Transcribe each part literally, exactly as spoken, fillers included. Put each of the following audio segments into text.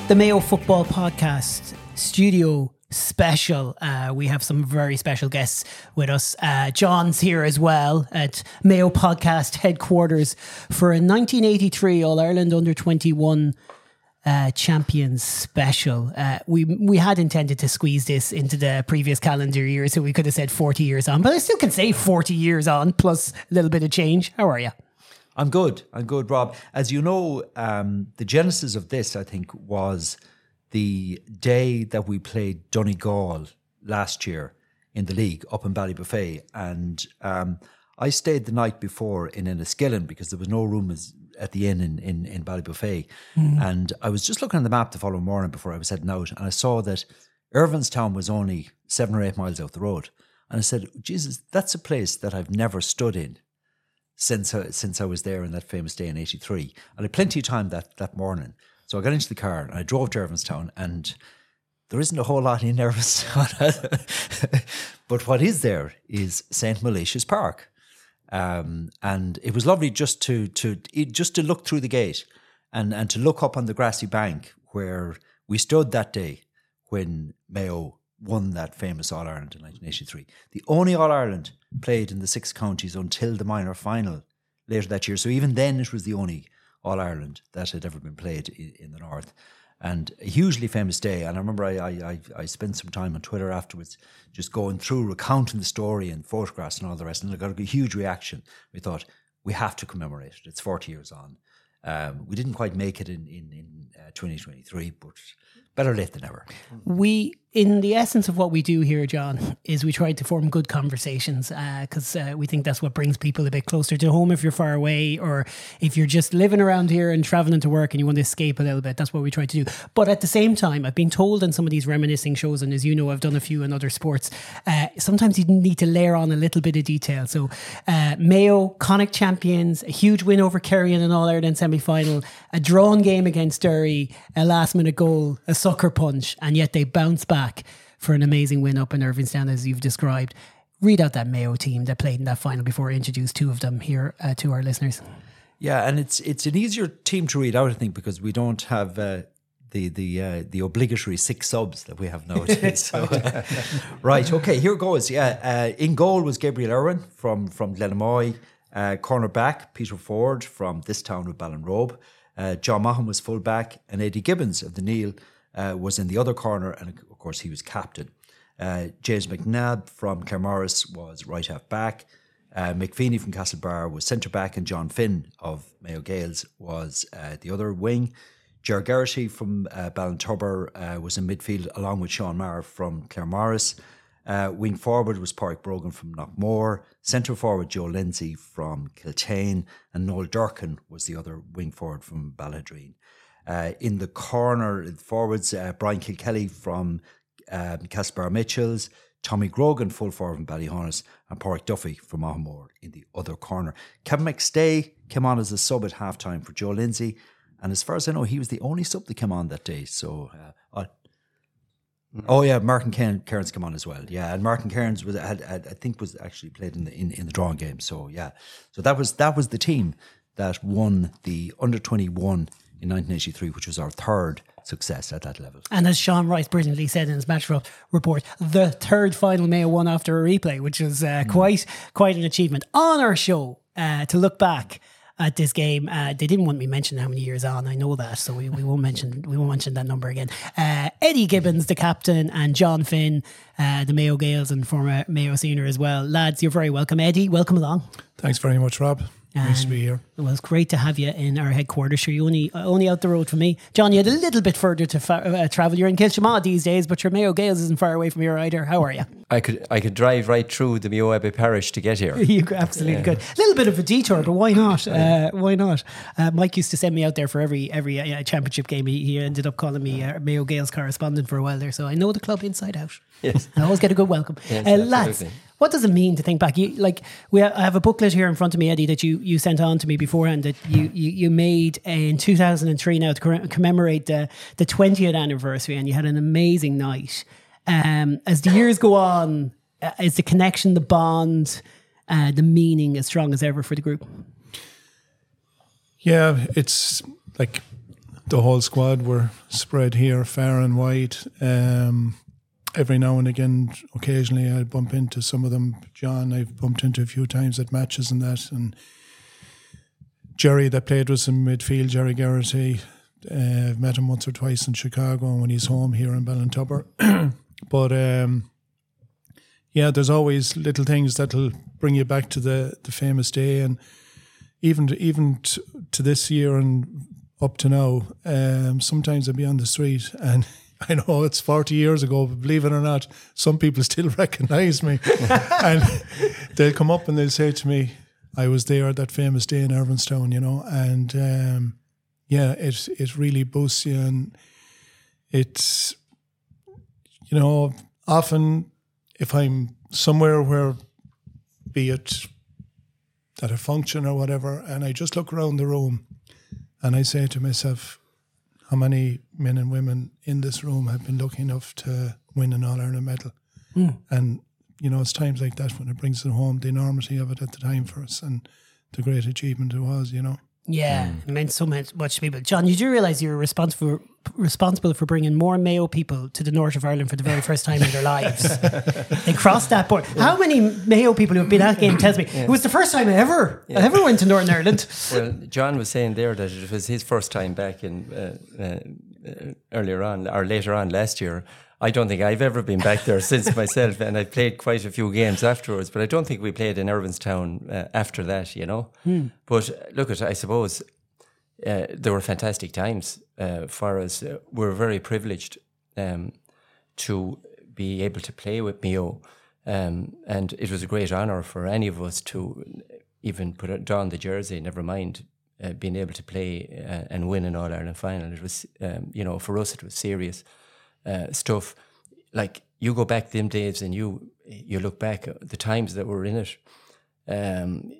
The Mayo Football Podcast Studio Special. Uh, we have some very special guests with us. Uh, John's here as well at Mayo Podcast headquarters for a nineteen eighty-three All-Ireland Under twenty-one uh, Champions Special. Uh, we we had intended to squeeze this into the previous calendar year, so we could have said forty years on, but I still can say forty years on plus a little bit of change. How are you? I'm good. I'm good, Rob. As you know, um, the genesis of this, I think, was the day that we played Donegal last year in the league up in Ballybuffet. And um, I stayed the night before in Enniskillen because there was no room as, at the inn in, in, in Ballybuffet. Mm. And I was just looking at the map the following morning before I was heading out, and I saw that Irvinstown was only seven or eight miles out the road. And I said, Jesus, that's a place that I've never stood in since I, since I was there on that famous day in eighty-three. And I had plenty of time that, that morning. So I got into the car and I drove to Irvinstown, and there isn't a whole lot in Irvinstown. But what is there is Saint Malicious Park. Um, and it was lovely just to to just to look through the gate and, and to look up on the grassy bank where we stood that day when Mayo won that famous All-Ireland in nineteen eighty-three. The only All-Ireland played in the six counties until the minor final later that year. So even then it was the only All-Ireland that had ever been played in, in the north. And a hugely famous day. And I remember I, I, I, I spent some time on Twitter afterwards just going through, recounting the story and photographs and all the rest. And I got a huge reaction. We thought, we have to commemorate it. It's forty years on. Um, we didn't quite make it in, in, in uh, twenty twenty-three, but better late than never. We, in the essence of what we do here, John, is we try to form good conversations because uh, uh, we think that's what brings people a bit closer to home if you're far away, or if you're just living around here and travelling to work and you want to escape a little bit. That's what we try to do. But at the same time, I've been told in some of these reminiscing shows, and as you know, I've done a few in other sports, uh, sometimes you need to layer on a little bit of detail. So uh, Mayo, Connacht champions, a huge win over Kerry in an All-Ireland semi-final, a drawn game against Derry, a last-minute goal, a sucker punch, and yet they bounce back for an amazing win up in Irvinstown, as you've described. Read out that Mayo team that played in that final before I introduce two of them here uh, to our listeners. Yeah, and it's it's an easier team to read out, I think, because we don't have uh, the the uh, the obligatory six subs that we have nowadays. So, uh, right, okay, here goes. Yeah, uh, in goal was Gabriel Irwin from from Glenamoy. Uh, corner back Peter Ford from this town of Ballinrobe. Uh, John Mahan was full back, and Eddie Gibbons of the Neil uh, was in the other corner, and of course he was captain. Uh, James McNabb from Claremorris was right half back. Uh, McFeeney from Castlebar was centre back, and John Finn of Mayo Gaels was uh, the other wing. Ger Geraghty from uh, Ballintubber uh, was in midfield, along with Sean Maher from Claremorris. Uh, wing forward was Pádraig Brogan from Knockmore. Centre forward Joe Lindsay from Kiltane, and Noel Durkin was the other wing forward from Ballydreen. Uh, in the corner forwards, uh, Brian Kilkelly from um, Castlebar Mitchells, Tommy Grogan full forward from Ballyhonus, and Pádraig Duffy from Ahmore in the other corner. Kevin McStay came on as a sub at half time for Joe Lindsay, and as far as I know, he was the only sub that came on that day. So. Uh, Oh yeah, Martin Cairns came on as well. Yeah, and Martin Cairns was had, had I think was actually played in the in, in the drawing game. So yeah, so that was that was the team that won the under twenty-one in nineteen eighty-three, which was our third success at that level. And as Sean Rice brilliantly said in his match report, the third final Mayo won after a replay, which was uh, mm. quite quite an achievement. On our show, uh, to look back at this game, uh, they didn't want me mentioning how many years on. I know that, so we, we won't mention we won't mention that number again. Uh, Eddie Gibbons, the captain, and John Finn, uh, the Mayo Gaels and former Mayo senior as well. Lads, you're very welcome. Eddie, welcome along. Thanks very much, Rob. Nice to be here. Well, it's great to have you in our headquarters. Sure, you only only out the road from me. John, you had a little bit further to fa- uh, travel. You're in Kilshamaugh these days, but your Mayo Gaels isn't far away from here either. How are you? I could I could drive right through the Mayo Abbey parish to get here. You absolutely yeah. could. A little bit of a detour, but why not? Uh, why not? Uh, Mike used to send me out there for every every uh, championship game. He, he ended up calling me uh, Mayo Gaels correspondent for a while there, so I know the club inside out. Yes, I always get a good welcome. Yes, uh, lads, what does it mean to think back? You like we have, I have a booklet here in front of me, Eddie, that you, you sent on to me beforehand that you, you, you made in two thousand three now to commemorate the the twentieth anniversary, and you had an amazing night. Um, as the years go on, uh, is the connection, the bond, uh, the meaning as strong as ever for the group? Yeah, it's like the whole squad were spread here, far and wide. Um, every now and again, occasionally I bump into some of them. John, I've bumped into a few times at matches and that. And Jerry, that played with us in midfield, Jerry Garrity, uh, I've met him once or twice in Chicago when he's home here in Ballintubber. But um, yeah, there's always little things that'll bring you back to the, the famous day. And even to, even to, to this year and up to now, um, sometimes I'll be on the street and I know it's forty years ago, but believe it or not, some people still recognise me. And they'll come up and they'll say to me, I was there that famous day in Irvinstown, you know, and um, yeah, it it really boosts you. And it's, you know, often if I'm somewhere where, be it at a function or whatever, and I just look around the room and I say to myself, how many men and women in this room have been lucky enough to win an All-Ireland medal? Mm. And, you know, it's times like that when it brings it home, the enormity of it at the time for us and the great achievement it was, you know. Yeah, mm. it meant so much, much to people. John, you do realise you're responsible responsible for bringing more Mayo people to the north of Ireland for the very first time in their lives. They crossed that border. Yeah. How many Mayo people who have been at the game tells me yeah. it was the first time I ever, yeah. I ever went to Northern Ireland. Well, John was saying there that it was his first time back in uh, uh, earlier on or later on last year. I don't think I've ever been back there since myself, and I played quite a few games afterwards, but I don't think we played in Irvinstown uh, after that, you know. Hmm. But look, at I suppose uh, there were fantastic times uh, for us. Uh, we're very privileged um, to be able to play with Mayo, um, and it was a great honour for any of us to even put on the jersey, never mind uh, being able to play uh, and win an All-Ireland final. It was, um, you know, for us it was serious. Uh, stuff. Like, you go back them days and you you look back at the times that were in it. Um,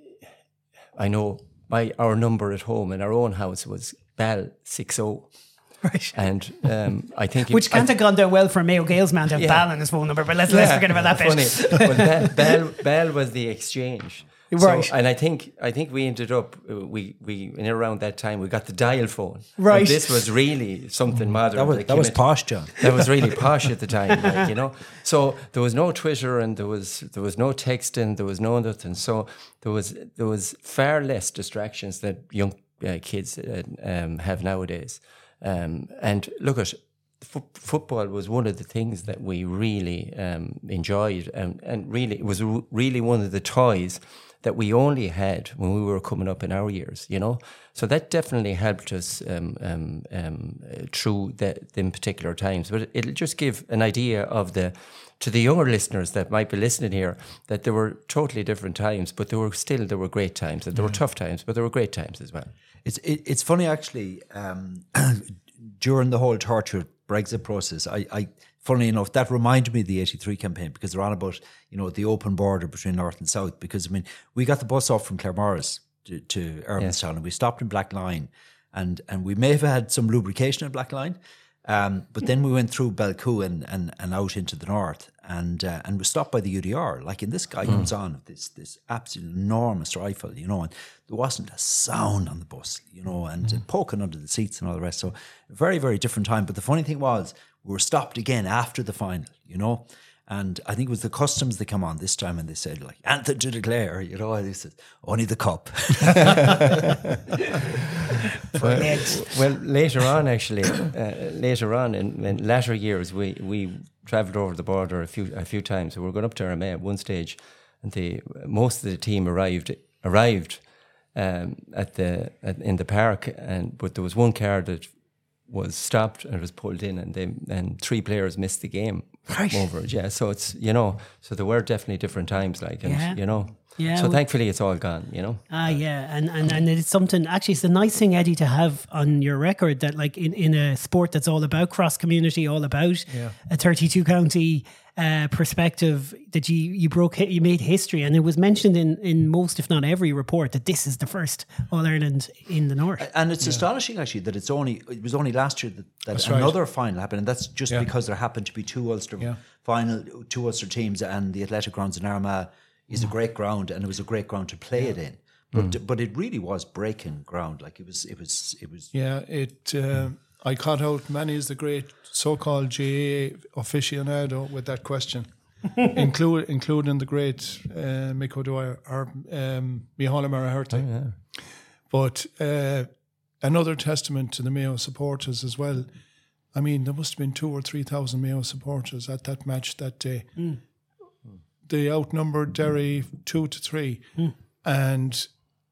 I know my our number at home in our own house was Bal six oh. Right. And um, I think... Which it, can't I, have gone down well for a Mayo Gaels man to have yeah. Bal in his phone number, but let's, yeah. let's forget about that Funny. bit. Well, Bal, Bal, Bal was the exchange. Right. So, and I think I think we ended up uh, we we in around that time we got the dial phone. Right. And this was really something modern. That was, that was posh, John. That was really posh at the time, like, you know. So there was no Twitter and there was there was no texting, there was no nothing. So there was there was far less distractions that young uh, kids uh, um, have nowadays. Um, and look at. F- football was one of the things that we really um, enjoyed, and, and really it was r- really one of the toys that we only had when we were coming up in our years, you know. So that definitely helped us um, um, um, through the, them particular times. But it'll just give an idea of the to the younger listeners that might be listening here that there were totally different times, but there were still there were great times, and there were tough times, but there were great times as well. It's it, it's funny actually. Um, during the whole torture Brexit process, I, I, funnily enough, that reminded me of the eighty-three campaign, because they're on about, you know, the open border between North and South. Because, I mean, we got the bus off from Claremorris to, to Irvinstown, yes. and we stopped in Blackline, and and we may have had some lubrication at Blackline, um, but then we went through Belcoo and, and, and out into the north, and uh, and we stopped by the U D R. Like, and this guy mm. comes on with this this absolute enormous rifle, you know, and there wasn't a sound on the bus, you know, and mm. poking under the seats and all the rest. So very, very different time. But the funny thing was, we were stopped again after the final, you know, and I think it was the customs that come on this time, and they said, like, anything to declare, you know, and they said, only the cup. well, well, later on, actually, uh, later on in, in latter years, we, we travelled over the border a few a few times. So we were going up to Armagh at one stage, and the most of the team arrived arrived um, at the at, in the park, and but there was one car that was stopped and it was pulled in, and they and three players missed the game right. over it. Yeah, so it's, you know, so there were definitely different times, like, and yeah. you know. Yeah, so well, thankfully it's all gone, you know. Ah, yeah, and, and and it's something. Actually, it's a nice thing, Eddie, to have on your record that, like, in, in a sport that's all about cross community, all about yeah. a thirty-two county uh, perspective, that you you broke you made history, and it was mentioned in, in most, if not every, report that this is the first All Ireland in the north. And it's yeah. astonishing, actually, that it's only it was only last year that, that another right. final happened, and that's just yeah. because there happened to be two Ulster yeah. final two Ulster teams, and the Athletic Grounds in Armagh is a great ground, and it was a great ground to play yeah. it in. But mm. but it really was breaking ground. Like, it was it was it was. Yeah, it uh, I caught out Manny is the great so-called J A aficionado with that question, include, including the great uh, Mick O'Dwyer or um, Micheál Maraherty. Oh, yeah. But uh, another testament to the Mayo supporters as well. I mean, there must have been two or three thousand Mayo supporters at that match that day. Mm. They outnumbered Derry two to three. Mm. And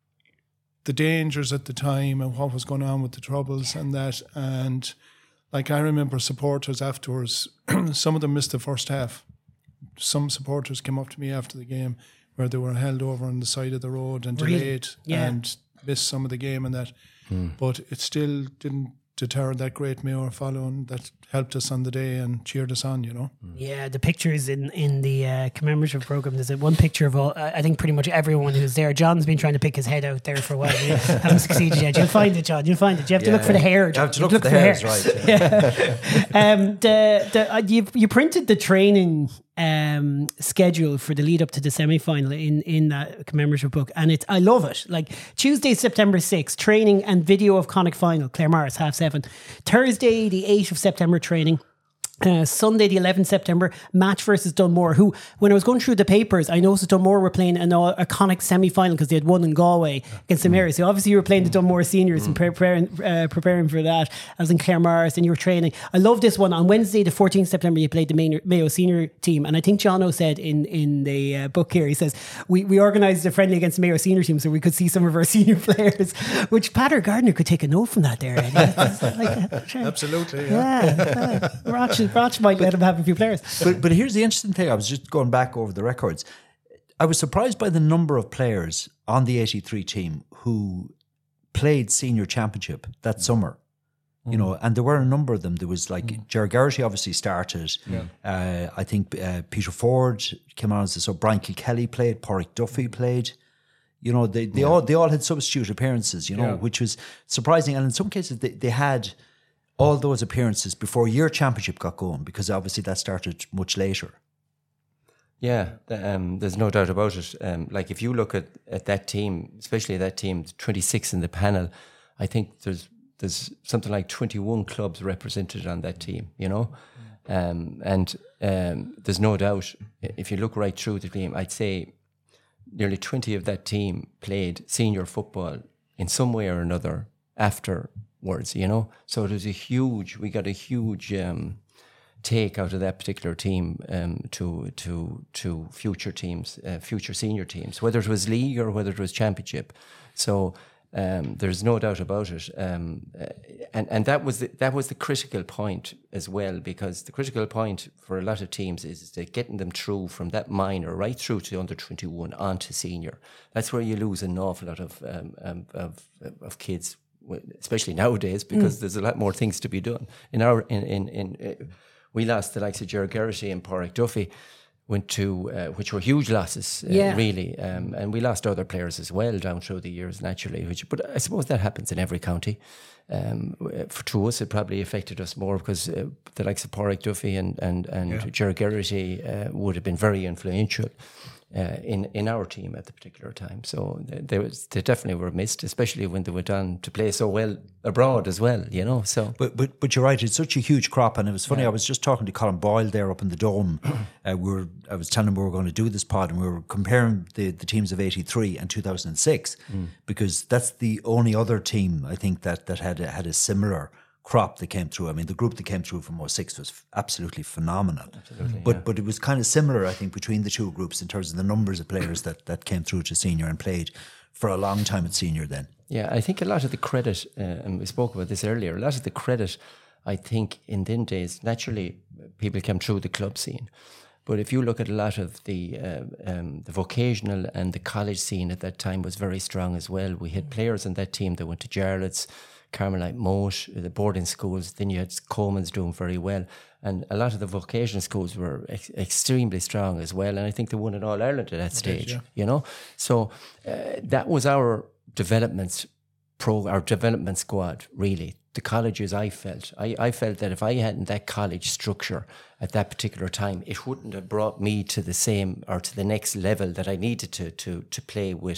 the dangers at the time and what was going on with the troubles and that. And like I remember supporters afterwards, some of them missed the first half. Some supporters came up to me after the game where they were held over on the side of the road and Really? delayed Yeah. and missed some of the game and that. Mm. But it still didn't deter that great Mayo following that helped us on the day and cheered us on, you know. Yeah, the pictures in in the uh, commemorative program. There's a, one picture of all. Uh, I think pretty much everyone who's there. John's been trying to pick his head out there for a while. You haven't succeeded yet. You'll find it, John. You'll find it. You have to Yeah. look for the hair. You have to John. look, for the hairs, right. Yeah. Yeah. um, the the uh, you you printed the training um schedule for the lead up to the semi-final in in that commemorative book, and it's I love it. Like Tuesday, September sixth, training and video of Connacht final, Claremorris, half seven. Thursday, the eighth of September, training. Uh, Sunday the eleventh of September, match versus Dunmore, who when I was going through the papers I noticed Dunmore were playing an uh, a Connacht semi-final because they had won in Galway against the Mary. So obviously you were playing the Dunmore seniors and preparing uh, preparing for that. I was in Claremorris and you were training. I love this one. On Wednesday the fourteenth of September you played the Mayo, Mayo senior team, and I think Jono said in in the uh, book here, he says we, we organised a friendly against the Mayo senior team so we could see some of our senior players, which Patrick Gardner could take a note from that there, Eddie. It's like, uh, sure. Absolutely, yeah. Yeah, uh, Roch, Roch might let him have a few players. But but here's the interesting thing. I was just going back over the records. I was surprised by the number of players on the eighty-three team who played senior championship that summer. Mm. You know, and there were a number of them. There was like mm. Ger Garrity obviously started. Yeah. Uh, I think uh, Peter Ford came on as so Brian Kilkelly played. Porrick Duffy played. You know, they they yeah. all they all had substitute appearances. You know, yeah. which was surprising. And in some cases, they they had all those appearances before year championship got going, because obviously that started much later. Yeah, um, there's no doubt about it. Um, like if you look at, at that team, especially that team, twenty-six in the panel, I think there's there's something like twenty-one clubs represented on that team, you know? Um, and um, there's no doubt, if you look right through the team, I'd say nearly twenty of that team played senior football in some way or another afterwards, you know? So there's a huge, we got a huge... Um, take out of that particular team um, to to to future teams, uh, future senior teams, whether it was league or whether it was championship. So um, there's no doubt about it, um, uh, and and that was the, that was the critical point as well, because the critical point for a lot of teams is that getting them through from that minor right through to under twenty-one on to senior. That's where you lose an awful lot of um, um, of of kids, especially nowadays, because mm. there's a lot more things to be done in our in in. in uh, We lost the likes of Ger Garrity and Porrick Duffy, went to uh, which were huge losses, uh, yeah. really, um, and we lost other players as well down through the years naturally. Which, but I suppose that happens in every county. Um, for to us, it probably affected us more because uh, the likes of Porrick Duffy and and and yeah. Ger Garrity uh, would have been very influential uh, in in our team at the particular time. So they, they, was, they definitely were missed, especially when they went on to play so well abroad as well, you know. So, but but but you're right. It's such a huge crop, and it was funny. Yeah. I was just talking to Colin Boyle there up in the Dome. uh, we were I was telling him we were going to do this pod, and we were comparing the, the teams of eighty-three and two thousand six, mm. because that's the only other team I think that that had a, had a similar crop that came through. I mean, the group that came through from oh six was absolutely phenomenal. Absolutely, but yeah. but it was kind of similar, I think, between the two groups in terms of the numbers of players that that came through to senior and played for a long time at senior then. Yeah, I think a lot of the credit, uh, and we spoke about this earlier, a lot of the credit, I think, in them days, naturally, people came through the club scene. But if you look at a lot of the uh, um, the vocational and the college scene at that time was very strong as well. We had players in that team that went to Jarlath's, Carmelite Moat, the boarding schools. Then you had Coleman's doing very well. And a lot of the vocational schools were ex- extremely strong as well. And I think they won in All Ireland at that stage, yeah. you know. So uh, that was our development pro, our development squad, really. The colleges, I felt. I, I felt that if I hadn't that college structure at that particular time, it wouldn't have brought me to the same or to the next level that I needed to to to play with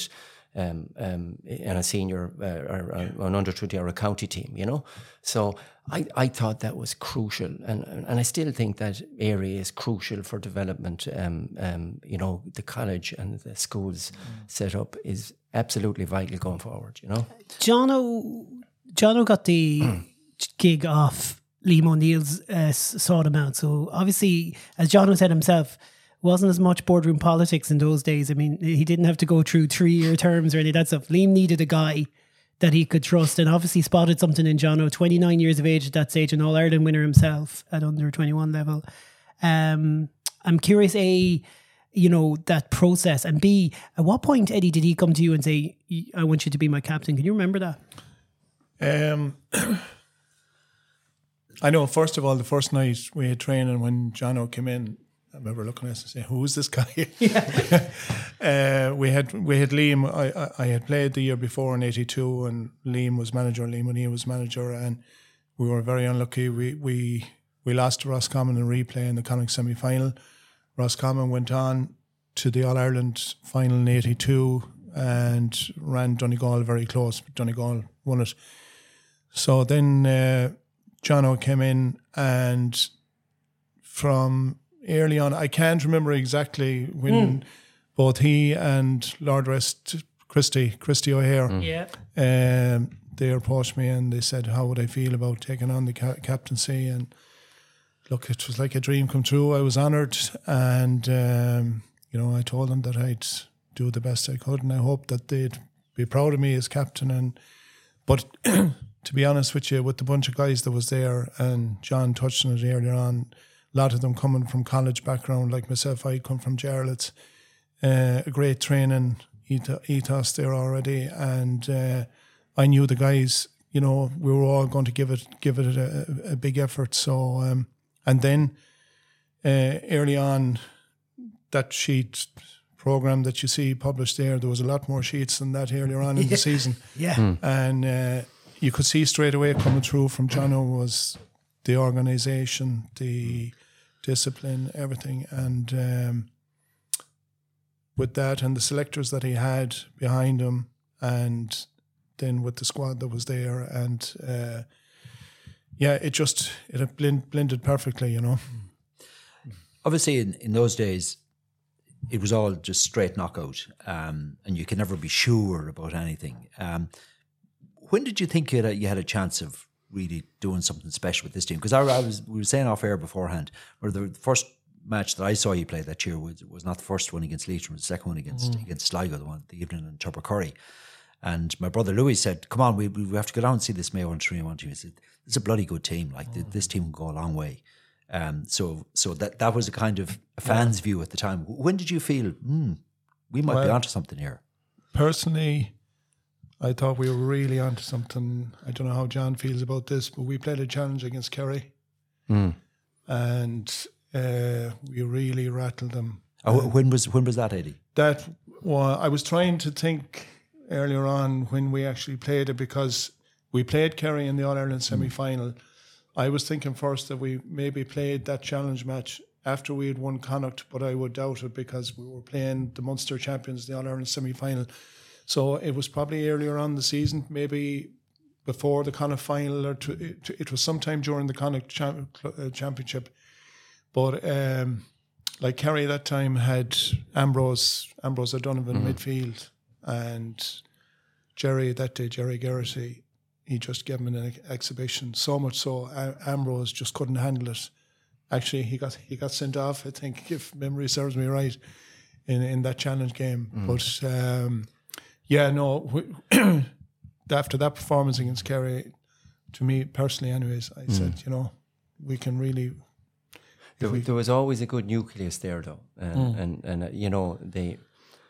um, um, in a senior uh, or, or an under twenty or a county team, you know. So I, I thought that was crucial, and and I still think that area is crucial for development. Um, um, you know, the college and the schools mm. set up is absolutely vital going forward, you know. Jono, Jono got the mm. gig off Liam O'Neill's uh, Sort Amount. So obviously, as Jono said himself, wasn't as much boardroom politics in those days. I mean, he didn't have to go through three-year terms or any of that stuff. Liam needed a guy that he could trust, and obviously spotted something in Jono, twenty-nine years of age at that stage, an All-Ireland winner himself at under twenty-one level. Um, I'm curious, A, you know, that process, and B, at what point, Eddie, did he come to you and say, I want you to be my captain? Can you remember that? Um, I know, first of all, the first night we had training when Jono came in, I remember looking at us and saying, "Who is this guy?" Yeah. uh, we had we had Liam. I, I I had played the year before in eighty-two, and Liam was manager. Liam O'Neill was manager, and we were very unlucky. We we we lost to Roscommon in replay in the Connacht semi final. Roscommon went on to the All Ireland final in eighty-two and ran Donegal very close. But Donegal won it. So then uh, Jono came in, and from early on, I can't remember exactly when mm. both he and Lord Rest Christy, Christy O'Hare, mm. yeah, um, they approached me and they said, how would I feel about taking on the ca- captaincy? And look, it was like a dream come true. I was honoured, and um, you know, I told them that I'd do the best I could, and I hoped that they'd be proud of me as captain. And but to be honest with you, with the bunch of guys that was there, and John touched on it earlier on, a lot of them coming from college background, like myself, I come from Jarlath's, uh, a great training ethos there already, and uh, I knew the guys. You know, we were all going to give it give it a, a big effort. So, um, and then uh, early on, that sheet program that you see published there, there was a lot more sheets than that earlier on in yeah. the season. Yeah, mm. and uh, you could see straight away coming through from Jono was the organisation, the discipline, everything, and um, with that and the selectors that he had behind him, and then with the squad that was there, and uh, yeah, it just it had blend, blended perfectly, you know. Obviously, in, in those days, it was all just straight knockout, um, and you could never be sure about anything. Um, when did you think you had a, you had a chance of really doing something special with this team? Because I, I was we were saying off air beforehand, where the first match that I saw you play that year was, was not the first one against Leitrim, it was the second one against mm. against Sligo, the one the evening in Tubbercurry. And my brother Louis said, "Come on, we we have to go down and see this Mayo and Three One team." He said, "It's a bloody good team. Like mm. this team will go a long way." Um, so so that that was a kind of a fan's yeah. view at the time. When did you feel mm, we might well, be onto something here? Personally, I thought we were really onto something. I don't know how John feels about this, but we played a challenge against Kerry, mm. and uh, we really rattled them. Oh, when was when was that, Eddie? That well, I was trying to think earlier on when we actually played it, because we played Kerry in the All Ireland semi final. Mm. I was thinking first that we maybe played that challenge match after we had won Connacht, but I would doubt it because we were playing the Munster champions, the All Ireland semi final. So it was probably earlier on in the season, maybe before the Connacht final, or to, it, it was sometime during the Connacht champ, uh, championship. But um, like Kerry at that time had Ambrose, Ambrose O'Donovan mm-hmm. midfield, and Jerry that day, Jerry Garrity, he just gave him an exhibition. So much so, uh, Ambrose just couldn't handle it. Actually, he got he got sent off, I think, if memory serves me right, in in that challenge game. Mm. But um, yeah, no, we, after that performance against Kerry, to me personally, anyways, I mm. said, you know, we can really. There, we, there was always a good nucleus there, though, and mm. and, and uh, you know they.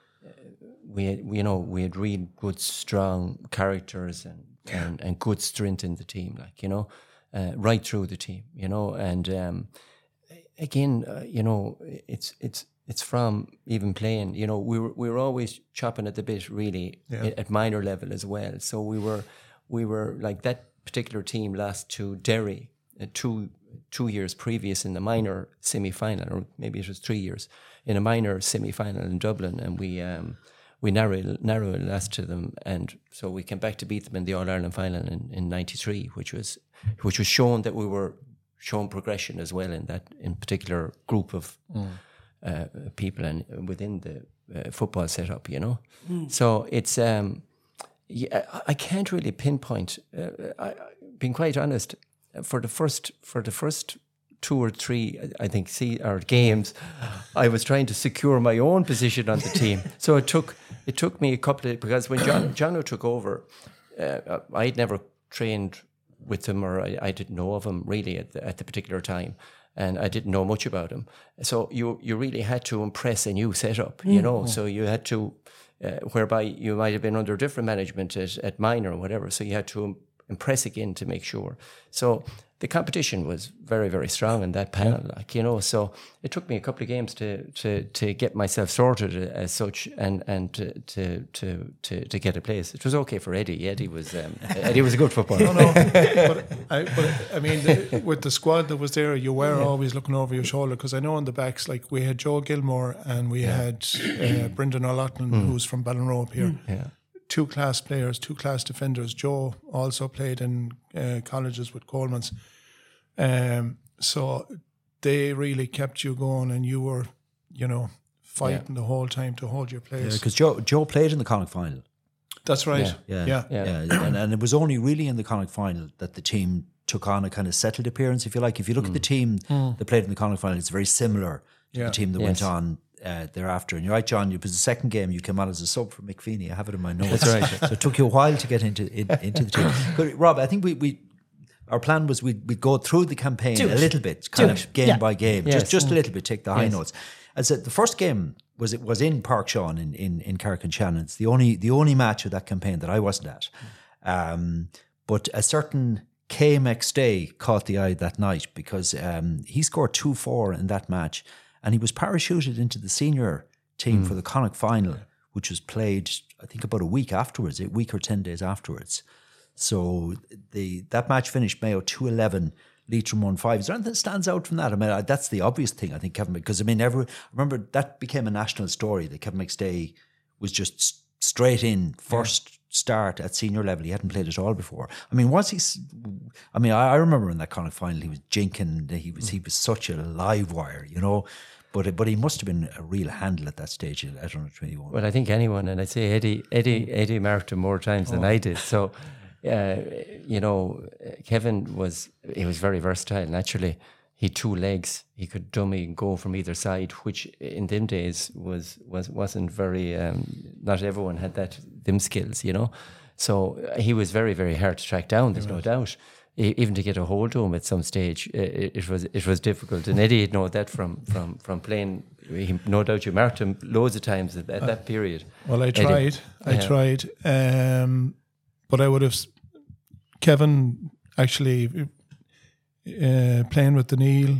We, had, we, you know, we had really good, strong characters and, and, and good strength in the team, like, you know, uh, right through the team, you know, and um, again, uh, you know, it's it's it's from even playing, you know, we were we were always chopping at the bit, really, yeah. at, at minor level as well. So we were we were like that particular team lost to Derry uh, two two years previous in the minor semi final, or maybe it was three years in a minor semi final in Dublin, and we. Um, we narrowly, narrowly lost to them, and so we came back to beat them in the All-Ireland final in, in ninety-three, which was which was shown that we were showing progression as well in that in particular group of mm. uh, people and within the uh, football setup, you know. Mm. So it's um, yeah, I can't really pinpoint. Uh, I, being quite honest, for the first for the first. two or three, I think, see our games, I was trying to secure my own position on the team. So it took it took me a couple of, because when John Jono took over, uh, I'd never trained with him, or I, I didn't know of him really at the, at the particular time, and I didn't know much about him. So you you really had to impress a new setup, you know. Mm-hmm. So you had to, uh, whereby you might have been under different management at, at minor or whatever. So you had to impress again to make sure. So the competition was very, very strong in that panel, yeah. like, you know, so it took me a couple of games to to, to get myself sorted as such, and and to to to to, to get a place. It was okay for Eddie. Eddie was um, Eddie was a good footballer. No, no, but I, but I mean, the, with the squad that was there, you were yeah. always looking over your shoulder, because I know on the backs, like we had Joe Gilmore and we yeah. had uh, Brendan O'Loughlin, mm. who's from Ballinrobe here. Mm. Yeah. Two class players, two class defenders. Joe also played in uh, colleges with Coleman's. Um, so they really kept you going, and you were, you know, fighting yeah. the whole time to hold your place. Yeah, because Joe, Joe played in the Connacht final. That's right. Yeah. Yeah. yeah. yeah. yeah. And, and it was only really in the Connacht final that the team took on a kind of settled appearance, if you like. If you look mm. at the team mm. that played in the Connacht final, it's very similar to yeah. the team that yes. went on Uh, thereafter. And you're right, John, it was the second game you came on as a sub for McFeeney. I have it in my notes. That's right. So it took you a while to get into in, into the team. But Rob, I think we, we our plan was we'd, we'd go through the campaign Do a it. little bit, kind Do of it. game yeah. by game, yes. just just a little bit, take the high yes. notes. As I said, the first game was it was in Park Sean in in, in Carrick-on-Shannon. It's the only the only match of that campaign that I wasn't at. Um, but a certain K. McStay caught the eye that night, because um, he scored two four in that match, and he was parachuted into the senior team mm. for the Connacht final, which was played, I think, about a week afterwards, a week or ten days afterwards. So the that match finished Mayo two eleven, Leitrim one five. Is there anything that stands out from that? I mean, that's the obvious thing, I think, Kevin, because I mean, every, remember that became a national story, that Kevin McStay was just straight in, first yeah. start at senior level. He hadn't played at all before. I mean, once he's, I mean, I, I remember in that Connacht final, he was jinking, he was, he was such a live wire, you know. But but he must have been a real handle at that stage at under twenty-one. Well, I think anyone, and I'd say Eddie Eddie Eddie marked him more times oh. than I did. So, uh, you know, Kevin was he was very versatile. Naturally, he had two legs. He could dummy and go from either side, which in them days was was wasn't very. Um, not everyone had that them skills, you know. So he was very very hard to track down. There's no doubt. Even to get a hold of him at some stage, it, it was it was difficult. And Eddie had known that from from from playing. He, no doubt you marked him loads of times at, at uh, that period. Well, I tried, Eddie. I yeah. tried, um, but I would have. Kevin actually uh, playing with the Neil.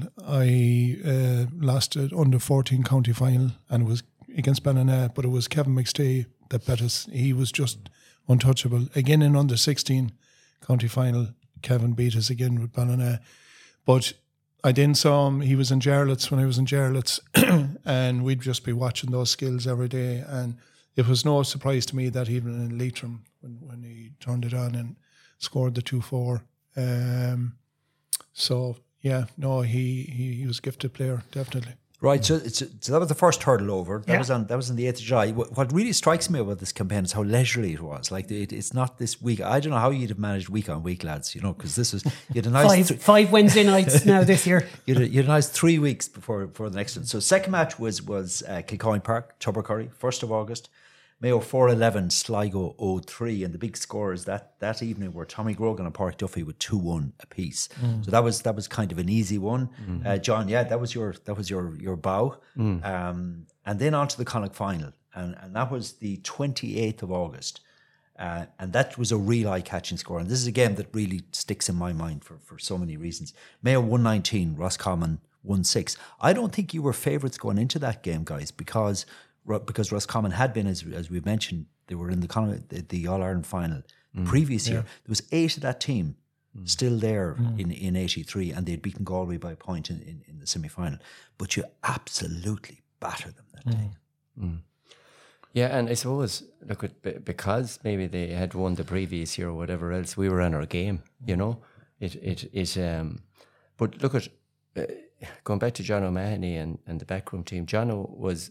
I uh, lost it under fourteen county final, and it was against Ballina. But it was Kevin McStay that bet us. He was just untouchable. Again in under sixteen county final, Kevin beat us again with Ballina. But I then saw him, he was in Jarlath's when I was in Jarlath's, and we'd just be watching those skills every day. And it was no surprise to me that even in Leitrim, when, when he turned it on and scored the two four. Um, so, yeah, no, he, he, he was a gifted player, definitely. Right, so, it's, so that was the first hurdle over. That yeah. was on that was on the eighth of July. What, what really strikes me about this campaign is how leisurely it was. Like it, it's not this week. I don't know how you'd have managed week on week, lads. You know, because this was you had a nice five, th- five Wednesday nights now this year. You had, a, you had a nice three weeks before before the next one. So second match was was uh, Kilcoyne Park, Tubbercurry, first of August. Mayo four eleven, Sligo oh three, and the big scores that that evening were Tommy Grogan and Pádraig Duffy with two one apiece. Mm. So that was that was kind of an easy one. Mm. Uh, John, yeah, that was your that was your your bow. Mm. Um, and then on to the Connacht final, and and that was the twenty-eighth of August. Uh, and that was a real eye-catching score. And this is a game that really sticks in my mind for, for so many reasons. Mayo one nineteen, Roscommon one six. I don't think you were favourites going into that game, guys, because because Roscommon had been, as as we've mentioned, they were in the the, the All-Ireland final mm, previous yeah. year. There was eight of that team mm. still there mm. in, in eighty-three, and they'd beaten Galway by a point in, in, in the semi-final. But you absolutely battered them that mm. day. Mm. Yeah, and I suppose, look, at, be- because maybe they had won the previous year or whatever else, we were on our game, you know. It, it, it. Um, but look at, uh, going back to John O'Mahony and, and the backroom team, John O was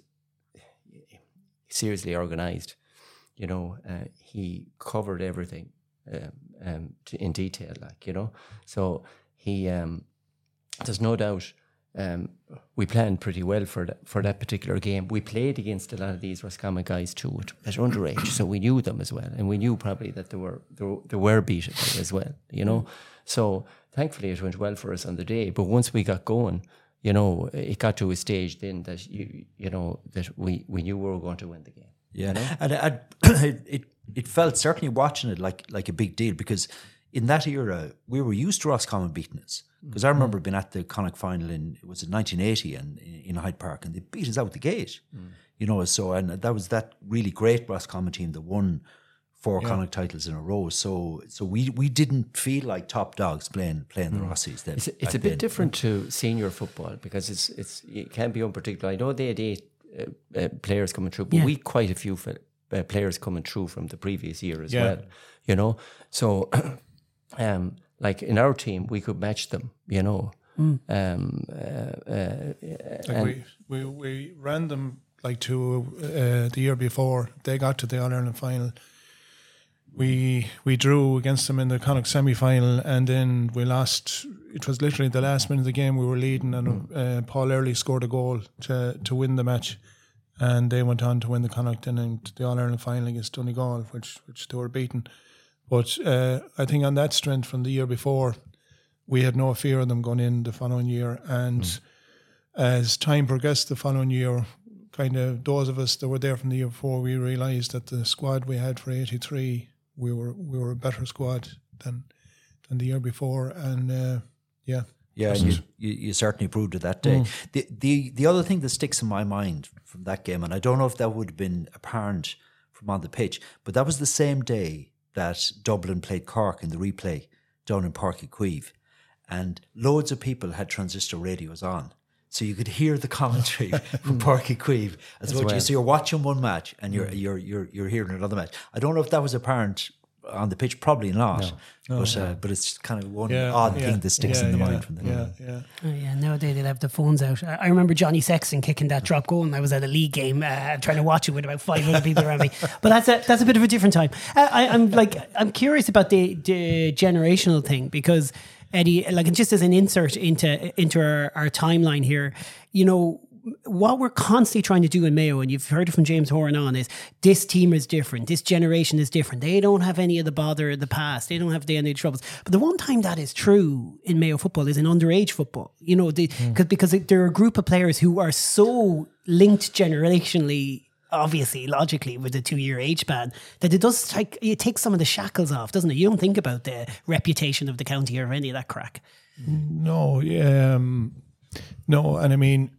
seriously organised, you know. Uh, he covered everything um, um, to, in detail, like, you know. So he, um, there's no doubt, Um, we planned pretty well for that, for that particular game. We played against a lot of these Roscommon guys too at, at underage, so we knew them as well, and we knew probably that they were they were, they were beatable as well, you know. So thankfully it went well for us on the day. But once we got going, you know, it got to a stage then that you you know that we, we knew we were going to win the game. Yeah, you know? and it, it it felt certainly watching it like like a big deal, because in that era we were used to Roscommon beating us. Because I remember being at the Connacht final in, was it nineteen eighty, and in Hyde Park, and they beat us out the gate. Mm. You know, so, and that was that really great Roscommon team that won four yeah. Connacht titles in a row. So, so we we didn't feel like top dogs playing playing mm. the Rossies. Then it's a, it's a bit then. different to senior football, because it's it's it can be unpredictable. I know they had eight uh, uh, players coming through, but yeah. we quite a few uh, players coming through from the previous year as yeah. well. You know, so. um Like in our team, we could match them, you know. Mm. Um, uh, uh, like we, we we ran them like to uh, the year before they got to the All Ireland final. We we drew against them in the Connacht semi final, and then we lost. It was literally the last minute of the game. We were leading, and mm. uh, Paul Early scored a goal to to win the match, and they went on to win the Connacht and then the All Ireland final against Donegal, which which they were beaten. But uh, I think on that strength from the year before, we had no fear of them going in the following year. And mm. as time progressed the following year, kind of those of us that were there from the year before, we realised that the squad we had for eighty-three, we were we were a better squad than than the year before. And uh, yeah. Yeah, and you, you, you certainly proved it that day. Mm. The, the the other thing that sticks in my mind from that game, and I don't know if that would have been apparent from on the pitch, but that was the same day that Dublin played Cork in the replay down in Páirc Uí Chaoimh, and loads of people had transistor radios on, so you could hear the commentary from Páirc Uí Chaoimh as well. well. So you're watching one match and you're mm. you're you're you're hearing another match. I don't know if that was apparent on the pitch, probably not. No. No, but, no. Uh, but it's kind of one yeah, yeah, odd thing that sticks yeah, in the yeah, mind from the yeah, game. yeah. Oh, yeah, nowadays they'll have the phones out. I, I remember Johnny Sexton kicking that drop goal, and I was at a league game uh, trying to watch it with about five hundred people around me. But that's a that's a bit of a different time. Uh, I, I'm like I'm curious about the, the generational thing, because Eddie, like just as an insert into into our, our timeline here, you know, what we're constantly trying to do in Mayo, and you've heard it from James Horan on, is this team is different, this generation is different. They don't have any of the bother of the past. They don't have any of the troubles. But the one time that is true in Mayo football is in underage football. You know, they, mm. cause, because there are a group of players who are so linked generationally, obviously, logically, with the two-year age span, that it does take, it takes some of the shackles off, doesn't it? You don't think about the reputation of the county or any of that crack. No, yeah, um, no, and I mean,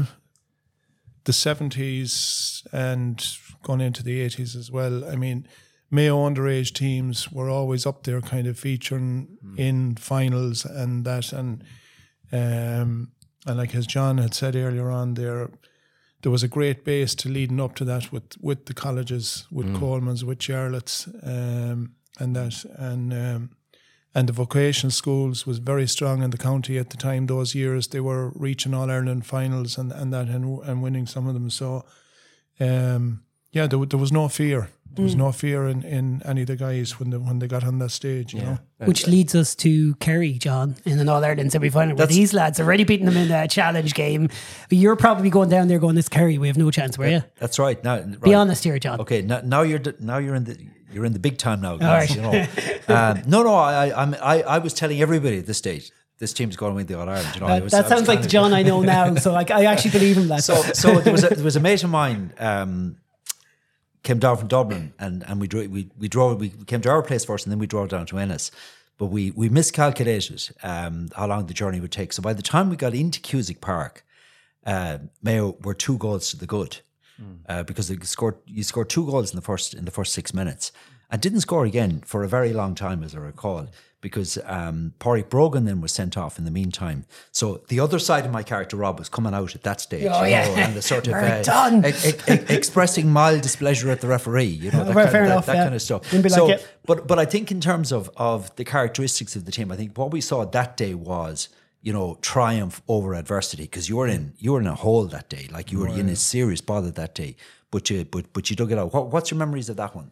the seventies and going into the eighties as well. I mean, Mayo underage teams were always up there, kind of featuring mm. in finals and that, and um, and like as John had said earlier on, there there was a great base to leading up to that with with the colleges, with mm. Coleman's, with Charlotte's, um, and that, and. Um, And the vocational schools was very strong in the county at the time. Those years they were reaching All Ireland finals and, and that and, and winning some of them. So, um, yeah, there, there was no fear. There was mm. no fear in, in any of the guys when they when they got on that stage. You yeah. know, which leads us to Kerry, John, in an All Ireland semi final. Where these lads already beaten them in the challenge game. But you're probably going down there going, "This Kerry, we have no chance." Were you? That's right. Now, right. Be honest here, John. Okay, now, now you're now you're in the. You're in the big time now, guys. Right. You know, um, no, no. I, I'm, I, I was telling everybody at this stage, this team's going to win the All Ireland. You know, that, was, that sounds like the John I know now. So I, I actually believe him. That. So, so there was a, there was a mate of mine um, came down from Dublin, and and we drove, we we drove we came to our place first, and then we drove down to Ennis. But we we miscalculated um, how long the journey would take. So by the time we got into Cusack Park, uh, Mayo were two goals to the good. Uh, because they scored, you scored two goals in the first in the first six minutes, and didn't score again for a very long time, as I recall, because um, Pádraig Brogan then was sent off in the meantime. So the other side of my character, Rob, was coming out at that stage. Oh, you yeah. know, and the sort of Very uh, done. e- e- e- expressing mild displeasure at the referee, you know, that, Well, kind, fair of, that, enough, that yeah. kind of stuff. Wouldn't be So, like it. but but I think in terms of of the characteristics of the team, I think what we saw that day was, you know, triumph over adversity, because you were in you were in a hole that day, like you were in a serious bother that day, but you but but you dug it out. What, what's your memories of that one?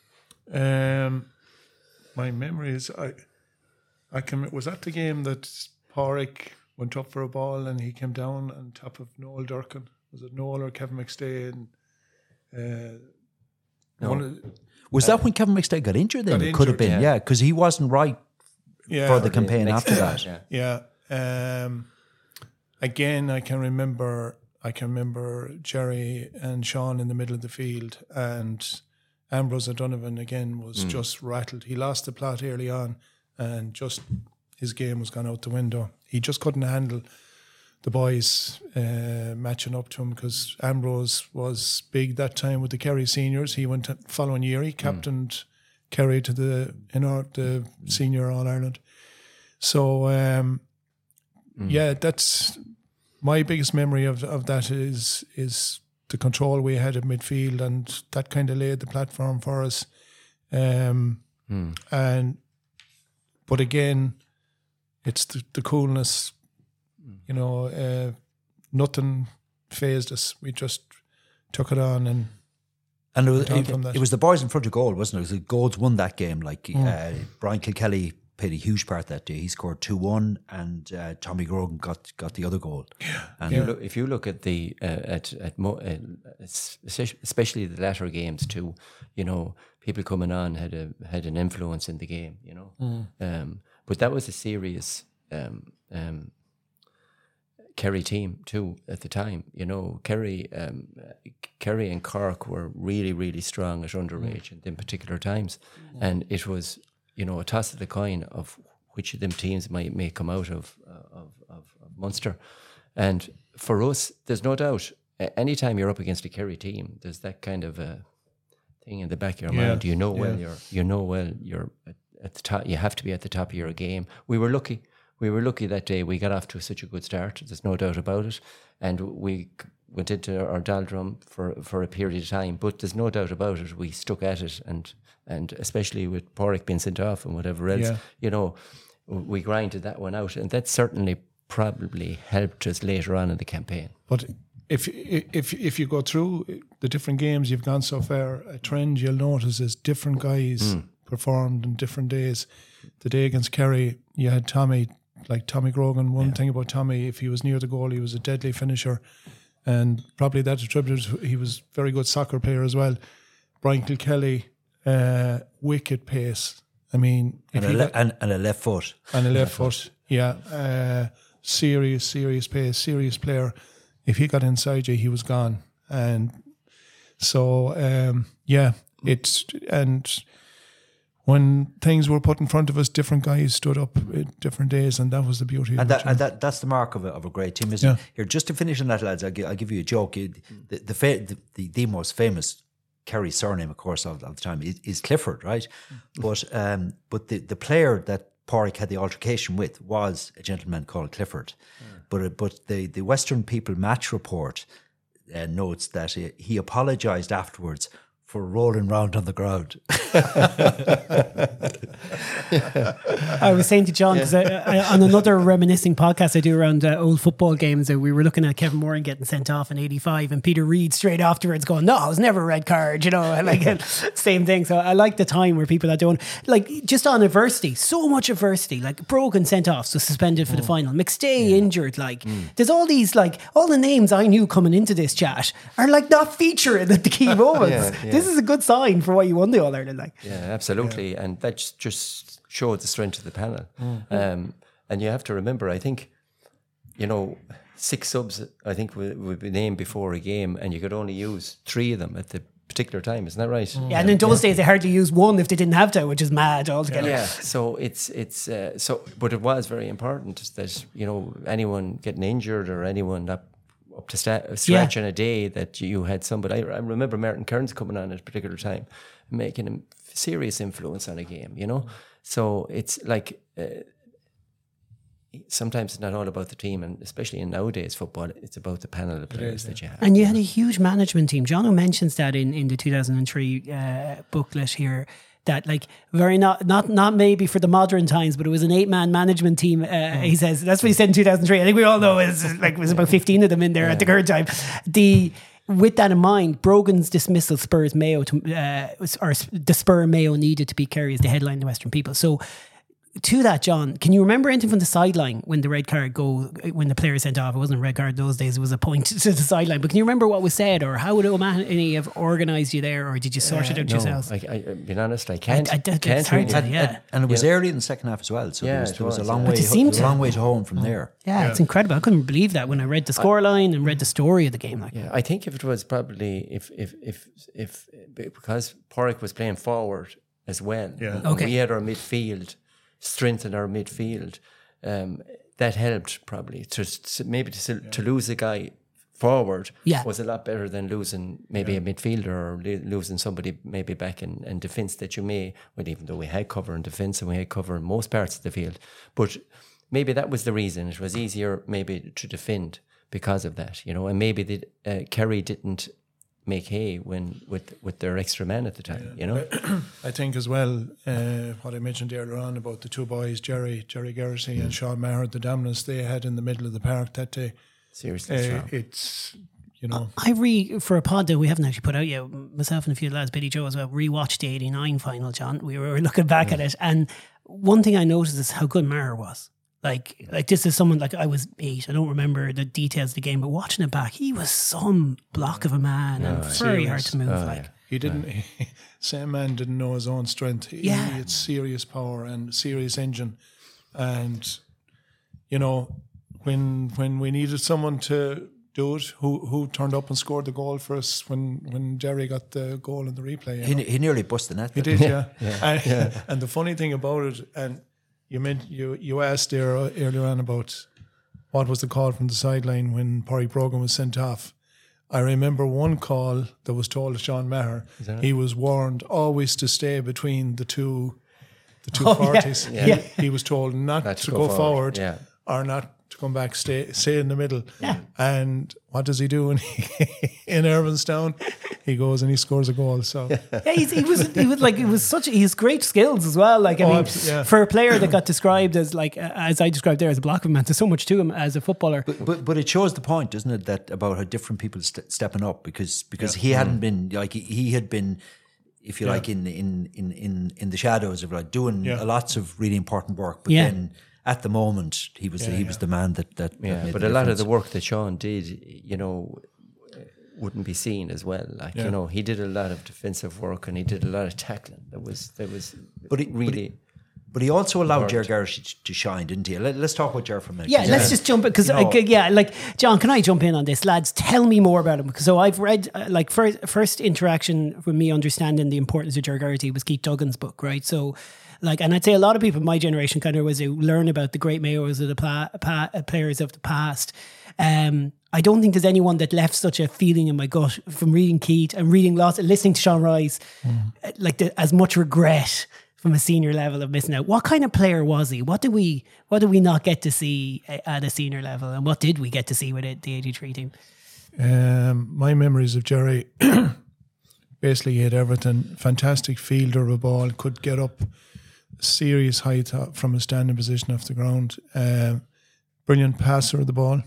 Um, my memories, I, I can. Was that the game that Pádraig went up for a ball and he came down on top of Noel Durkin? Was it Noel or Kevin McStay? And uh, No. one of, Was that when Kevin McStay got injured? Then Got it could have injured, been, yeah. yeah, because he wasn't right yeah, for the campaign Next after day, that. yeah. Yeah. Um, again, I can remember. I can remember Jerry and Sean in the middle of the field, and Ambrose O'Donovan again was just rattled. He lost the plot early on, and just his game was gone out the window. He just couldn't handle the boys uh, matching up to him, because Ambrose was big that time with the Kerry seniors. He went to, following year, he captained Kerry to the you know the senior All Ireland. So um, yeah, that's my biggest memory of of that is is the control we had at midfield, and that kind of laid the platform for us. Um, and but again, it's the, the coolness. You know, uh, nothing phased us. We just took it on, and And it was, on it, from that. it was the boys in front of goal, wasn't it? It was the Goals won that game. Like uh, Brian Kilkelly played a huge part that day. He scored two one, and uh, Tommy Grogan got got the other goal. And If you look, if you look at the uh, at at mo- uh, es- especially the latter games too, you know, people coming on had a had an influence in the game, you know. Um, but that was a serious um, um, Kerry team too at the time. You know, Kerry, um, Kerry and Cork were really really strong at underage and in particular times, and it was, you know, a toss of the coin of which of them teams might may come out of uh, of, of, of Munster. And for us, there's no doubt, a- anytime you're up against a Kerry team, there's that kind of a thing in the back of your Yeah, mind. You know well yeah. you're you know well you're at, at the top. You have to be at the top of your game. We were lucky. We were lucky that day. We got off to such a good start. There's no doubt about it. And we c- went into our doldrum for for a period of time. But there's no doubt about it. We stuck at it, and and especially with Pádraig being sent off and whatever else, Yeah. you know, we grinded that one out, and that certainly probably helped us later on in the campaign. But if if if you go through the different games you've gone so far, a trend you'll notice is different guys performed in different days. The day against Kerry, you had Tommy, like Tommy Grogan. One thing about Tommy, if he was near the goal, he was a deadly finisher, and probably that's attributed to, he was a very good soccer player as well. Brian Kilkelly, uh, wicked pace. I mean, if and, a he le- got- and, and a left foot. and a left foot, yeah. Uh, serious, serious pace, serious player. If he got inside you, he was gone. And so, um, yeah, it's, and when things were put in front of us, different guys stood up at different days, and that was the beauty of And it. that, and that that's the mark of a, of a great team, isn't Yeah. it? Here, just to finish on that, lads, I'll give, I'll give you a joke. You- The the, fa- the, the the most famous Kerry surname, of course, of, of the time is, is Clifford, right? But um, but the, the player that Pádraig had the altercation with was a gentleman called Clifford. But uh, but the, the Western People match report uh, notes that he, he apologised afterwards for rolling round on the ground. I was saying to John, because on another reminiscing podcast I do around uh, old football games, uh, we were looking at Kevin Moran getting sent off in eighty-five, and Peter Reid straight afterwards going, no, it was never a red card, you know, and like uh, same thing. So I like the time where people are doing, like, just on adversity, so much adversity, like Brogan sent off, so suspended for the final, McStay injured, like, there's all these, like, all the names I knew coming into this chat are like not featuring at the key moments. Yeah, yeah. This is a good sign for why you won the All Ireland, like. Yeah, absolutely. And that just- just showed the strength of the panel. Um, and you have to remember, I think, you know, six subs, I think, would, would be named before a game, and you could only use three of them at the particular time. Isn't that right? Yeah, and in those days they hardly used one if they didn't have to, which is mad altogether. Yeah, so it's it's uh, so, but it was very important that, you know, anyone getting injured or anyone not up to sta- stretch yeah. in a day that you had somebody. I, I remember Martin Kearns coming on at a particular time, making a serious influence on a game, you know? So it's like, uh, sometimes it's not all about the team, and especially in nowadays football, it's about the panel of players is, that you have. And you had a huge management team. Jono mentions that in, in the two thousand three uh, booklet here, that like very not not not maybe for the modern times, but it was an eight man management team. Uh, mm. He says that's what he said in two thousand three. I think we all know it was like it was about fifteen of them in there yeah. at the current time. The With that in mind, Brogan's dismissal spurs Mayo to, uh, or the spur Mayo needed to beat Kerry as the headline the Western People. So to that, John, can you remember anything from the sideline when the red card go, when the player sent off? It wasn't a red card those days, it was a point to the sideline. But can you remember what was said, or how would O'Mahony have organised you there, or did you sort uh, it out no, yourselves? I, I, being honest, I can't. I, I, I can't really. and, yeah. and, and it was yeah. early in the second half as well, so yeah, there was, there was, was a long yeah. way, ho- a long way to home from there. Yeah, yeah, it's incredible. I couldn't believe that when I read the scoreline and read the story of the game. Like, yeah, I think if it was probably if if if if because Porrick was playing forward as well. Yeah. Okay. We had our midfield. Strengthen our midfield. Um, that helped probably to, to maybe to, yeah. to lose a guy forward yeah. was a lot better than losing maybe yeah. a midfielder or lo- losing somebody maybe back in, in defence that you may, well, even though we had cover in defence and we had cover in most parts of the field, but maybe that was the reason. It was easier maybe to defend because of that, you know, and maybe the uh, Kerry didn't make hay when with with their extra man at the time, yeah. you know. I think as well, uh, what I mentioned earlier on about the two boys, Jerry, Jerry Garrity mm. and Sean Maher, the dominance they had in the middle of the park that day. Seriously, uh, it's you know. I re for a pod that we haven't actually put out yet. Myself and a few lads, Billy Joe as well, rewatched the eighty-nine final. John, we were looking back yeah. at it, and one thing I noticed is how good Maher was. Like, like this is someone, like I was eight, I don't remember the details of the game, but watching it back, he was some block of a man no, and very serious. hard to move. Oh, like yeah. He didn't, yeah. he, same man didn't know his own strength. He, yeah. he had serious power and serious engine. And, you know, when when we needed someone to do it, who who turned up and scored the goal for us when, when Jerry got the goal in the replay. He, he nearly busted the net. He did, yeah. yeah. And, yeah. and the funny thing about it, and You meant you you asked there earlier on about what was the call from the sideline when Porrick Brogan was sent off. I remember one call that was told to Sean Maher. He was warned always to stay between the two the two oh, parties. Yeah. Yeah. He, he was told not, not to, to go, go forward, forward yeah. or not to come back, stay stay in the middle. Yeah. And what does he do in, in Irvinstown? He goes and he scores a goal. So yeah, he's, he was he was like it was such he has great skills as well. Like I oh, mean, yeah. for a player that got described as like as I described there as a block man, there's so much to him as a footballer. But but, but it shows the point, doesn't it, that about how different people st- stepping up because because yeah. he hadn't mm. been like he, he had been. If you yeah. like, in in in in in the shadows of like doing yeah. lots of really important work, but yeah. then at the moment he was yeah, he yeah. was the man that that. Yeah, that made but the a difference. lot of the work that Sean did, you know, wouldn't be seen as well. Like yeah. you know, he did a lot of defensive work and he did a lot of tackling. That was that was but he, really. But he, But he also allowed Ger Garrity to shine, didn't he? Let, let's talk about Ger for a minute. Yeah, let's yeah. just jump in because, you know, uh, yeah, like John, can I jump in on this, lads? Tell me more about him. So I've read, uh, like, first first interaction with me understanding the importance of Ger Garrity was Keith Duggan's book, right? So, like, and I'd say a lot of people in my generation kind of was to learn about the great Mayos of the pa- pa- players of the past. Um, I don't think there's anyone that left such a feeling in my gut from reading Keith and reading lots, listening to Sean Rice, mm. like the, as much regret from a senior level of missing out. What kind of player was he? What did we what did we not get to see at a senior level, and what did we get to see with it, the eighty-three team? Um, my memories of Jerry, basically he had everything. Fantastic fielder of a ball, could get up serious height from a standing position off the ground. Um, brilliant passer of the ball,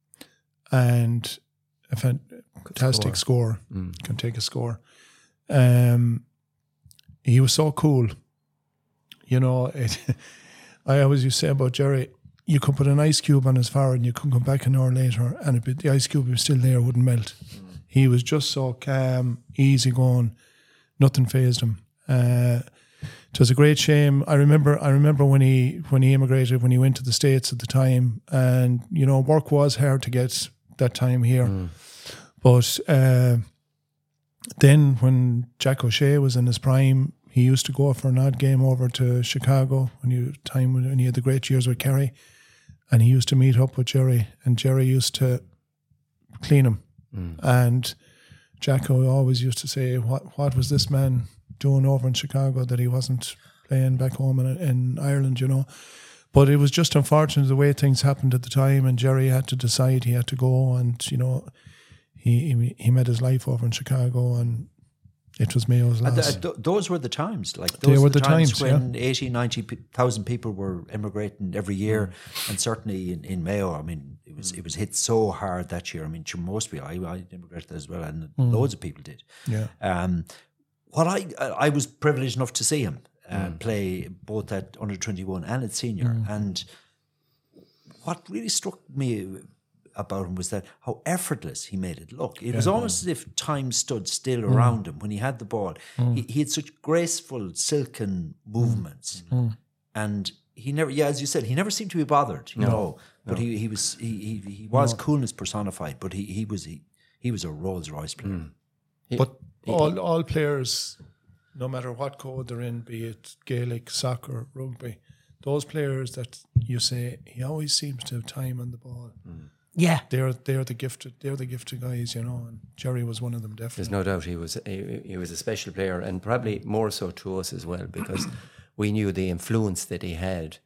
and a fantastic score. Mm. Can take a score. Um, he was so cool. You know, it, I always used to say about Jerry, you could put an ice cube on his forehead and you could come back an hour later and it, the ice cube was still there, wouldn't melt. Mm. He was just so calm, easy going, nothing fazed him. Uh, it was a great shame. I remember I remember when he when he immigrated, when he went to the States at the time, and, you know, work was hard to get that time here. Mm. But uh, then when Jack O'Shea was in his prime, he used to go for an odd game over to Chicago when he time when he had the great years with Kerry, and he used to meet up with Jerry, and Jerry used to clean him. Mm. And Jacko always used to say, what what was this man doing over in Chicago that he wasn't playing back home in, in Ireland, you know? But it was just unfortunate the way things happened at the time, and Jerry had to decide he had to go, and, you know, he he, he made his life over in Chicago, and it was Mayo's last. And th- those were the times. Like those those were were the, the times, times when yeah. eighty, ninety thousand people were immigrating every year, mm. and certainly in, in Mayo, I mean, it was it was hit so hard that year. I mean, most people, I, I immigrated as well, and mm. loads of people did. Yeah. Um, what I I was privileged enough to see him uh, mm. play both at under twenty-one and at senior, mm. and what really struck me about him was that how effortless he made it look. It yeah, was almost yeah. as if time stood still mm. around him when he had the ball. Mm. He, he had such graceful, silken movements, mm. and he never, yeah, as you said, he never seemed to be bothered. You no, know, but no. he he was he he, he was no. coolness personified. But he he was he, he was a Rolls Royce player. Mm. He, but he, all all players, no matter what code they're in, be it Gaelic, soccer, rugby, those players that you say he always seems to have time on the ball. Mm. Yeah, they're they're the gifted they're the gifted guys, you know. And Jerry was one of them, definitely. There's no doubt he was he, he was a special player, and probably more so to us as well, because we knew the influence that he had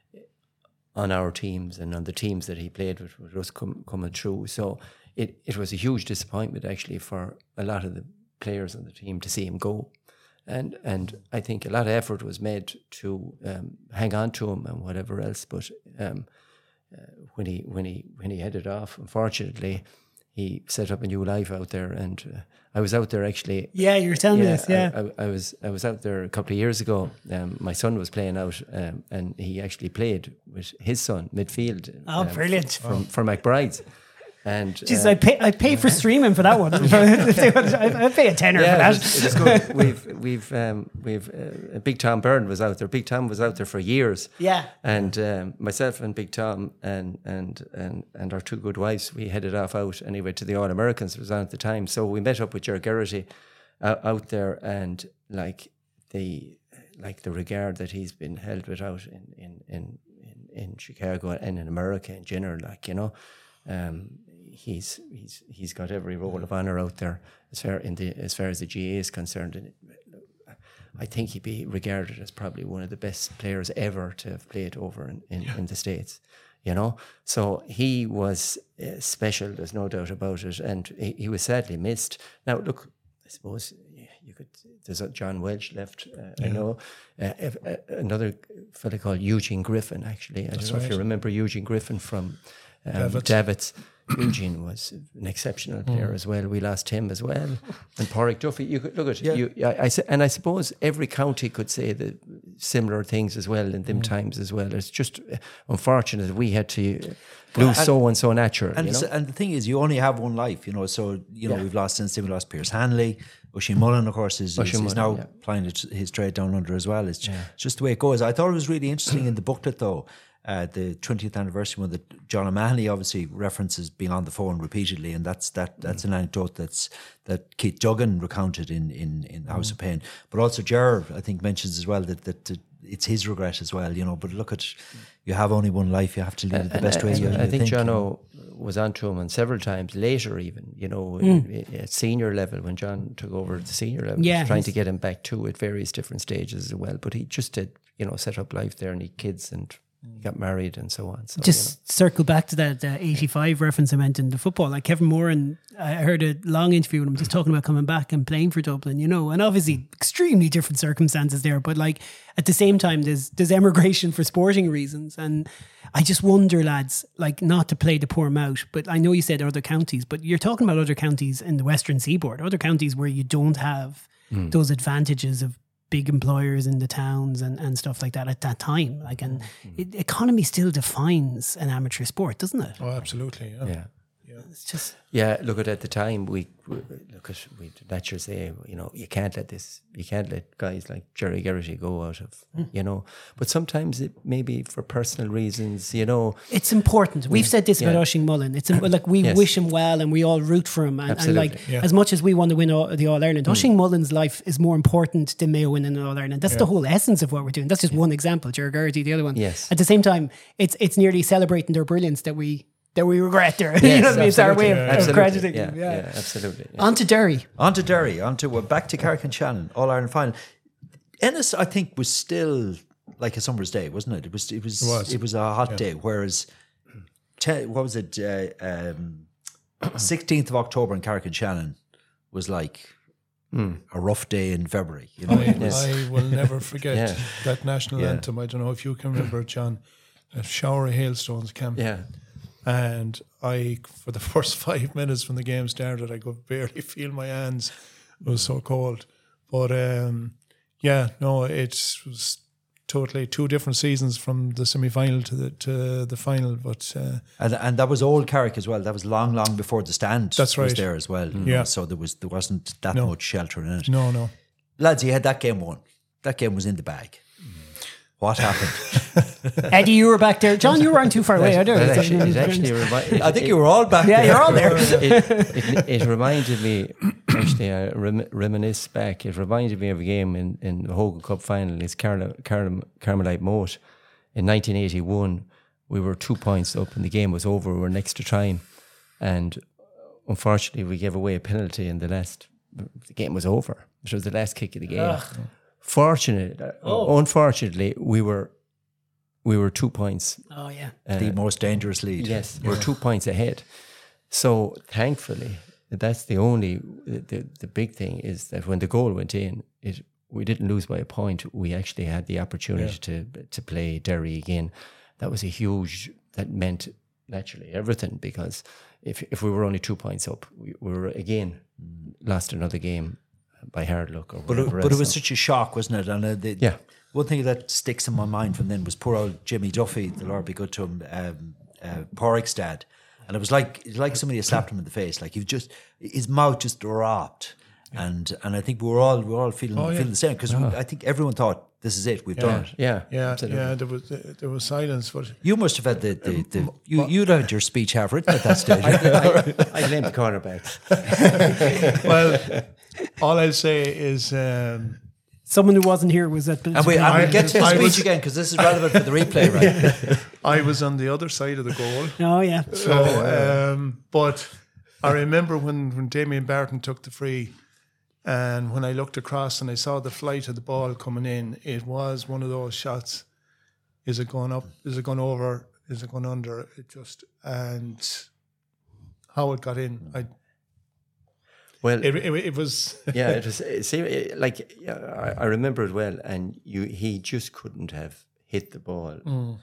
on our teams and on the teams that he played with, with us com, coming through. So it it was a huge disappointment actually for a lot of the players on the team to see him go, and and I think a lot of effort was made to um, hang on to him and whatever else, but. Um, Uh, when he when he when he headed off, unfortunately, he set up a new life out there, and uh, I was out there actually. Yeah, you were telling yeah, me this. Yeah, I, I, I was I was out there a couple of years ago. Um, my son was playing out, um, and he actually played with his son midfield. Oh, um, brilliant! From, from for McBride's. And jeez, uh, I pay I pay for streaming for that one. I pay a tenner yeah, for that. It was, it was good. We've we've um, we've uh, Big Tom Byrne was out there. Big Tom was out there for years. Yeah, and um, myself and Big Tom and and and and our two good wives, we headed off out anyway to the All Americans. It was on at the time, so we met up with Ger Geraghty uh, out there, and like the like the regard that he's been held without in in in in, in Chicago and in America in general, like you know. Um, he's he's he's got every role of honor out there as far in the as far as the G A A is concerned, and I think he'd be regarded as probably one of the best players ever to have played over in, in, yeah. in the States, you know. So he was uh, special. There's no doubt about it, and he, he was sadly missed. Now, look, I suppose you could. There's a John Welch left. Uh, yeah. I know uh, if, uh, another fella called Eugene Griffin. Actually, I That's don't know right. if you remember Eugene Griffin from. Um, Davits. Davits. Eugene was an exceptional player mm. as well. We lost him as well, and Pádraig Duffy. You could look at yeah. you, I, I, and I suppose every county could say the similar things as well in them mm. times as well. It's just unfortunate that we had to lose and, so and so natural. And, you know? and the thing is, you only have one life, you know. So you know, yeah. we've lost since we lost Pierce Hanley. Oisin Mullen, of course, is, is, is now yeah. playing his trade down under as well. It's, yeah. it's just the way it goes. I thought it was really interesting in the booklet, though. Uh, the twentieth anniversary one that John O'Mahony obviously references being on the phone repeatedly, and that's that that's mm. an anecdote that's that Keith Duggan recounted in in, in the House mm. of Pain. But also Ger, I think, mentions as well that, that that it's his regret as well, you know. But look at, you have only one life, you have to live it the and, best and, way you, I, you I think, think John you know. O was on to him and several times later, even, you know, mm. at senior level, when John took over at the senior level, yeah, trying to get him back too at various different stages as well. But he just did, you know, set up life there, and he had kids and got married and so on. So, just you know. circle back to that uh, eighty-five reference I meant in the football. Like Kevin Moore, and I heard a long interview with him just talking about coming back and playing for Dublin, you know, and obviously extremely different circumstances there. But like at the same time, there's there's emigration for sporting reasons, and I just wonder, lads, like not to play the poor mouth, but I know you said other counties, but you're talking about other counties in the Western Seaboard, other counties where you don't have mm. those advantages of big employers in the towns and, and stuff like that at that time. Like, and mm-hmm. it, economy still defines an amateur sport, doesn't it? Oh, absolutely. Yeah. Yeah. yeah. It's just yeah. Look at at the time we, we look at we naturally say, you know, you can't let this, you can't let guys like Jerry Geraghty go out of, mm. you know. But sometimes it maybe for personal reasons, you know. It's important. We've said this yeah. about Oisin Mullen. It's like we yes. wish him well and we all root for him. And, and like yeah. as much as we want to win all, the All Ireland, mm. Oisin Mullen's life is more important than Mayo winning an All Ireland. That's yeah. the whole essence of what we're doing. That's just yeah. one example. Jerry Geraghty, the other one. Yes. At the same time, it's it's nearly celebrating their brilliance that we that we regret there. Yes, you know what I mean? It's our way of, absolutely. of Absolutely. crediting Yeah, them. yeah, Yeah. absolutely. Yeah. On to Derry. On to Derry, on to, uh, back to Carrick-on-Shannon, All-Ireland final. Ennis, I think, was still like a summer's day, wasn't it? It was It was, it was, was. it was a hot day, whereas, te- what was it, uh, um, sixteenth of October in Carrick-on-Shannon was like a rough day in February. You know, I, it was, I will never forget Yeah. that national Yeah. anthem. I don't know if you can remember it, John. A shower of hailstones came. Yeah. And I, for the first five minutes when the game started, I could barely feel my hands. It was so cold. But um, yeah, no, it was totally two different seasons from the semi-final to the to the final. But uh, and, and that was old Carrick as well. That was long, long before the stand That's was right. there as well. you Yeah. know, So there was there wasn't that No. much shelter in it. no, no. Lads, you had that game won. That game was in the bag. What happened? Eddie, you were back there. John, you weren't too far away. I don't It know. actually, it actually remi- I think you were all back Yeah, there. you're all there. it, it, it reminded me, actually, I rem- reminisce back, it reminded me of a game in, in the Hogan Cup final. It's Carla, Carla, Carmelite Moat. In nineteen eighty-one, we were two points up and the game was over. We were next to time. And unfortunately, we gave away a penalty in the last, the game was over. It was the last kick of the game. Fortunately, Oh. unfortunately, we were we were two points Oh, yeah. The most dangerous lead. Yes, we're two points ahead. So thankfully, that's the only the, the big thing is that when the goal went in, it we didn't lose by a point. We actually had the opportunity to to play Derry again. That was a huge. That meant naturally everything, because if if we were only two points up, we, we were again lost another game by hard luck or But it, whatever but it else. was So- such a shock, wasn't it? And uh, the, Yeah. one thing that sticks in my mind from then was poor old Jimmy Duffy, the Lord be good to him, um, uh, Porrick's dad. And it was like it was like somebody had slapped him in the face. Like he was just, his mouth just dropped. And and I think we were all we were all feeling Oh, yeah. feeling the same, because I think everyone thought, this is it, we've done it. yeah, Yeah, absolutely. yeah. There was there was silence, but You must have had the, the, the you, you'd had your speech half written at that stage. I, I blame the cornerbacks. well, all I'll say is. Um, Someone who wasn't here was at And we, and I- we get to the I speech was- again, because this is relevant for the replay, right? I was on the other side of the goal. Oh, yeah. So, um, but I remember when, when Damien Barton took the free, and when I looked across and I saw the flight of the ball coming in, it was one of those shots. Is it going up? Is it going over? Is it going under? It just, and how it got in, I, Well, it, it, it was. yeah, it was see, it- like yeah, I, I remember it well, and you he just couldn't have hit the ball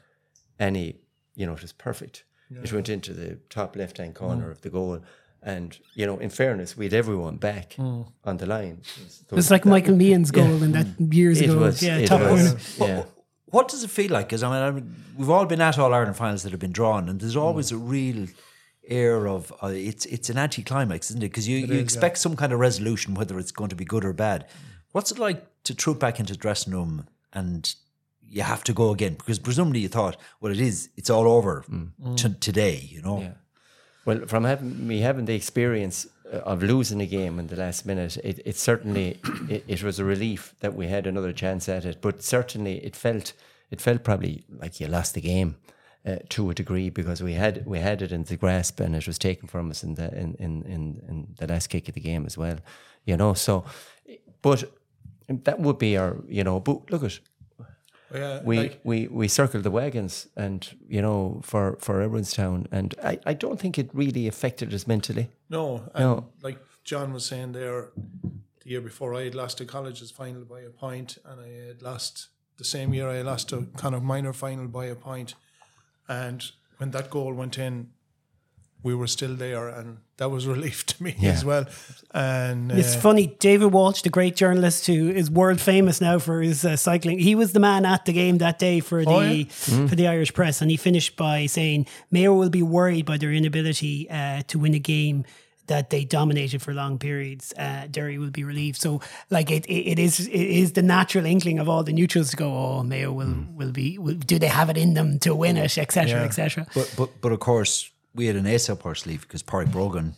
any. You know, it was perfect. It went into the top left hand corner of the goal, and you know, in fairness, we had everyone back on the line. So It's like Michael Meehan's goal in that years it ago. was, yeah, it top was, corner. yeah. What does it feel like? Because I mean, I mean, we've all been at All Ireland finals that have been drawn, and there's always a real air of uh, it's it's an anticlimax, isn't it? Because you, you is, expect some kind of resolution, whether it's going to be good or bad. What's it like to troop back into the dressing room and you have to go again? Because presumably you thought, well, it is, it's all over t- today, you know. Yeah. Well, from having me having the experience uh, of losing a game in the last minute, it, it certainly it, it was a relief that we had another chance at it. But certainly, it felt it felt probably like you lost the game uh, to a degree, because we had we had it in the grasp and it was taken from us in the in in in, in the last kick of the game as well. You know, so but that would be our you know. But look at. Yeah, We, like- we we circled the wagons, and you know, for for Edwinstown, and I, I don't think it really affected us mentally. No, and No. like John was saying there, the year before I had lost a college's final by a point, and I had lost the same year I had lost a kind of minor final by a point, and when that goal went in, we were still there, and that was relief to me Yeah. as well. And It's uh, funny, David Walsh, the great journalist who is world famous now for his uh, cycling, he was the man at the game that day for the Oh, yeah? for the Irish press, and he finished by saying Mayo will be worried by their inability uh, to win a game that they dominated for long periods. Uh, Derry will be relieved. So, like it, it, it is, it is the natural inkling of all the neutrals to go, oh, Mayo will will be. Will, do they have it in them to win it, et cetera, Yeah. et cetera. But, but, but of course, we had an ace up our sleeve because Pádraig Brogan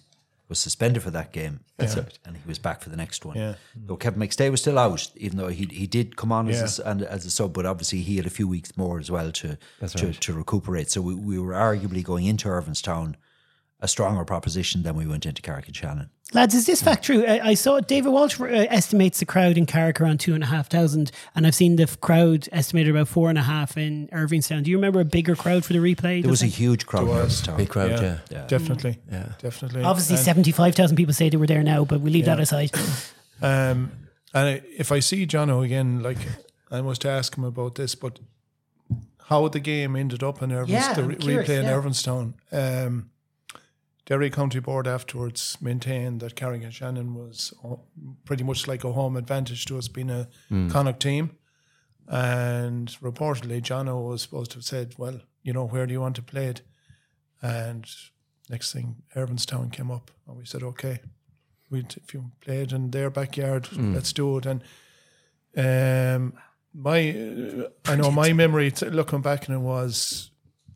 was suspended for that game. That's and, right. and he was back for the next one. Yeah. Though Kevin McStay was still out, even though he he did come on Yeah. as a, and as a sub, but obviously he had a few weeks more as well to to, right. to recuperate. So we, we were arguably going into Irvinstown a stronger proposition than we went into Carrick and Shannon. Lads, is this fact true? I, I saw David Walsh uh, estimates the crowd in Carrick around two and a half thousand, and I've seen the f- crowd estimated about four and a half in Irvingstown. Do you remember a bigger crowd for the replay? There was a Does it? huge crowd in There was. Irvinstown. Big crowd, yeah. Yeah, definitely. Yeah. Definitely. Obviously, And- seventy-five thousand people say they were there now, but we leave Yeah. that aside. Um, and I, if I see Jono again, like I must ask him about this, but how the game ended up in Irvinstown, Yeah, the I'm re- curious, replay in yeah. Irvinstown. Um, Derry County Board afterwards maintained that Carrick and Shannon was o- pretty much like a home advantage to us being a Connacht team. And reportedly, Jono was supposed to have said, well, you know, where do you want to play it? And next thing, Irvinstown came up, and we said, okay, we'd, if you play it in their backyard, let's do it. And um, my, uh, I know my memory t- looking back on it was,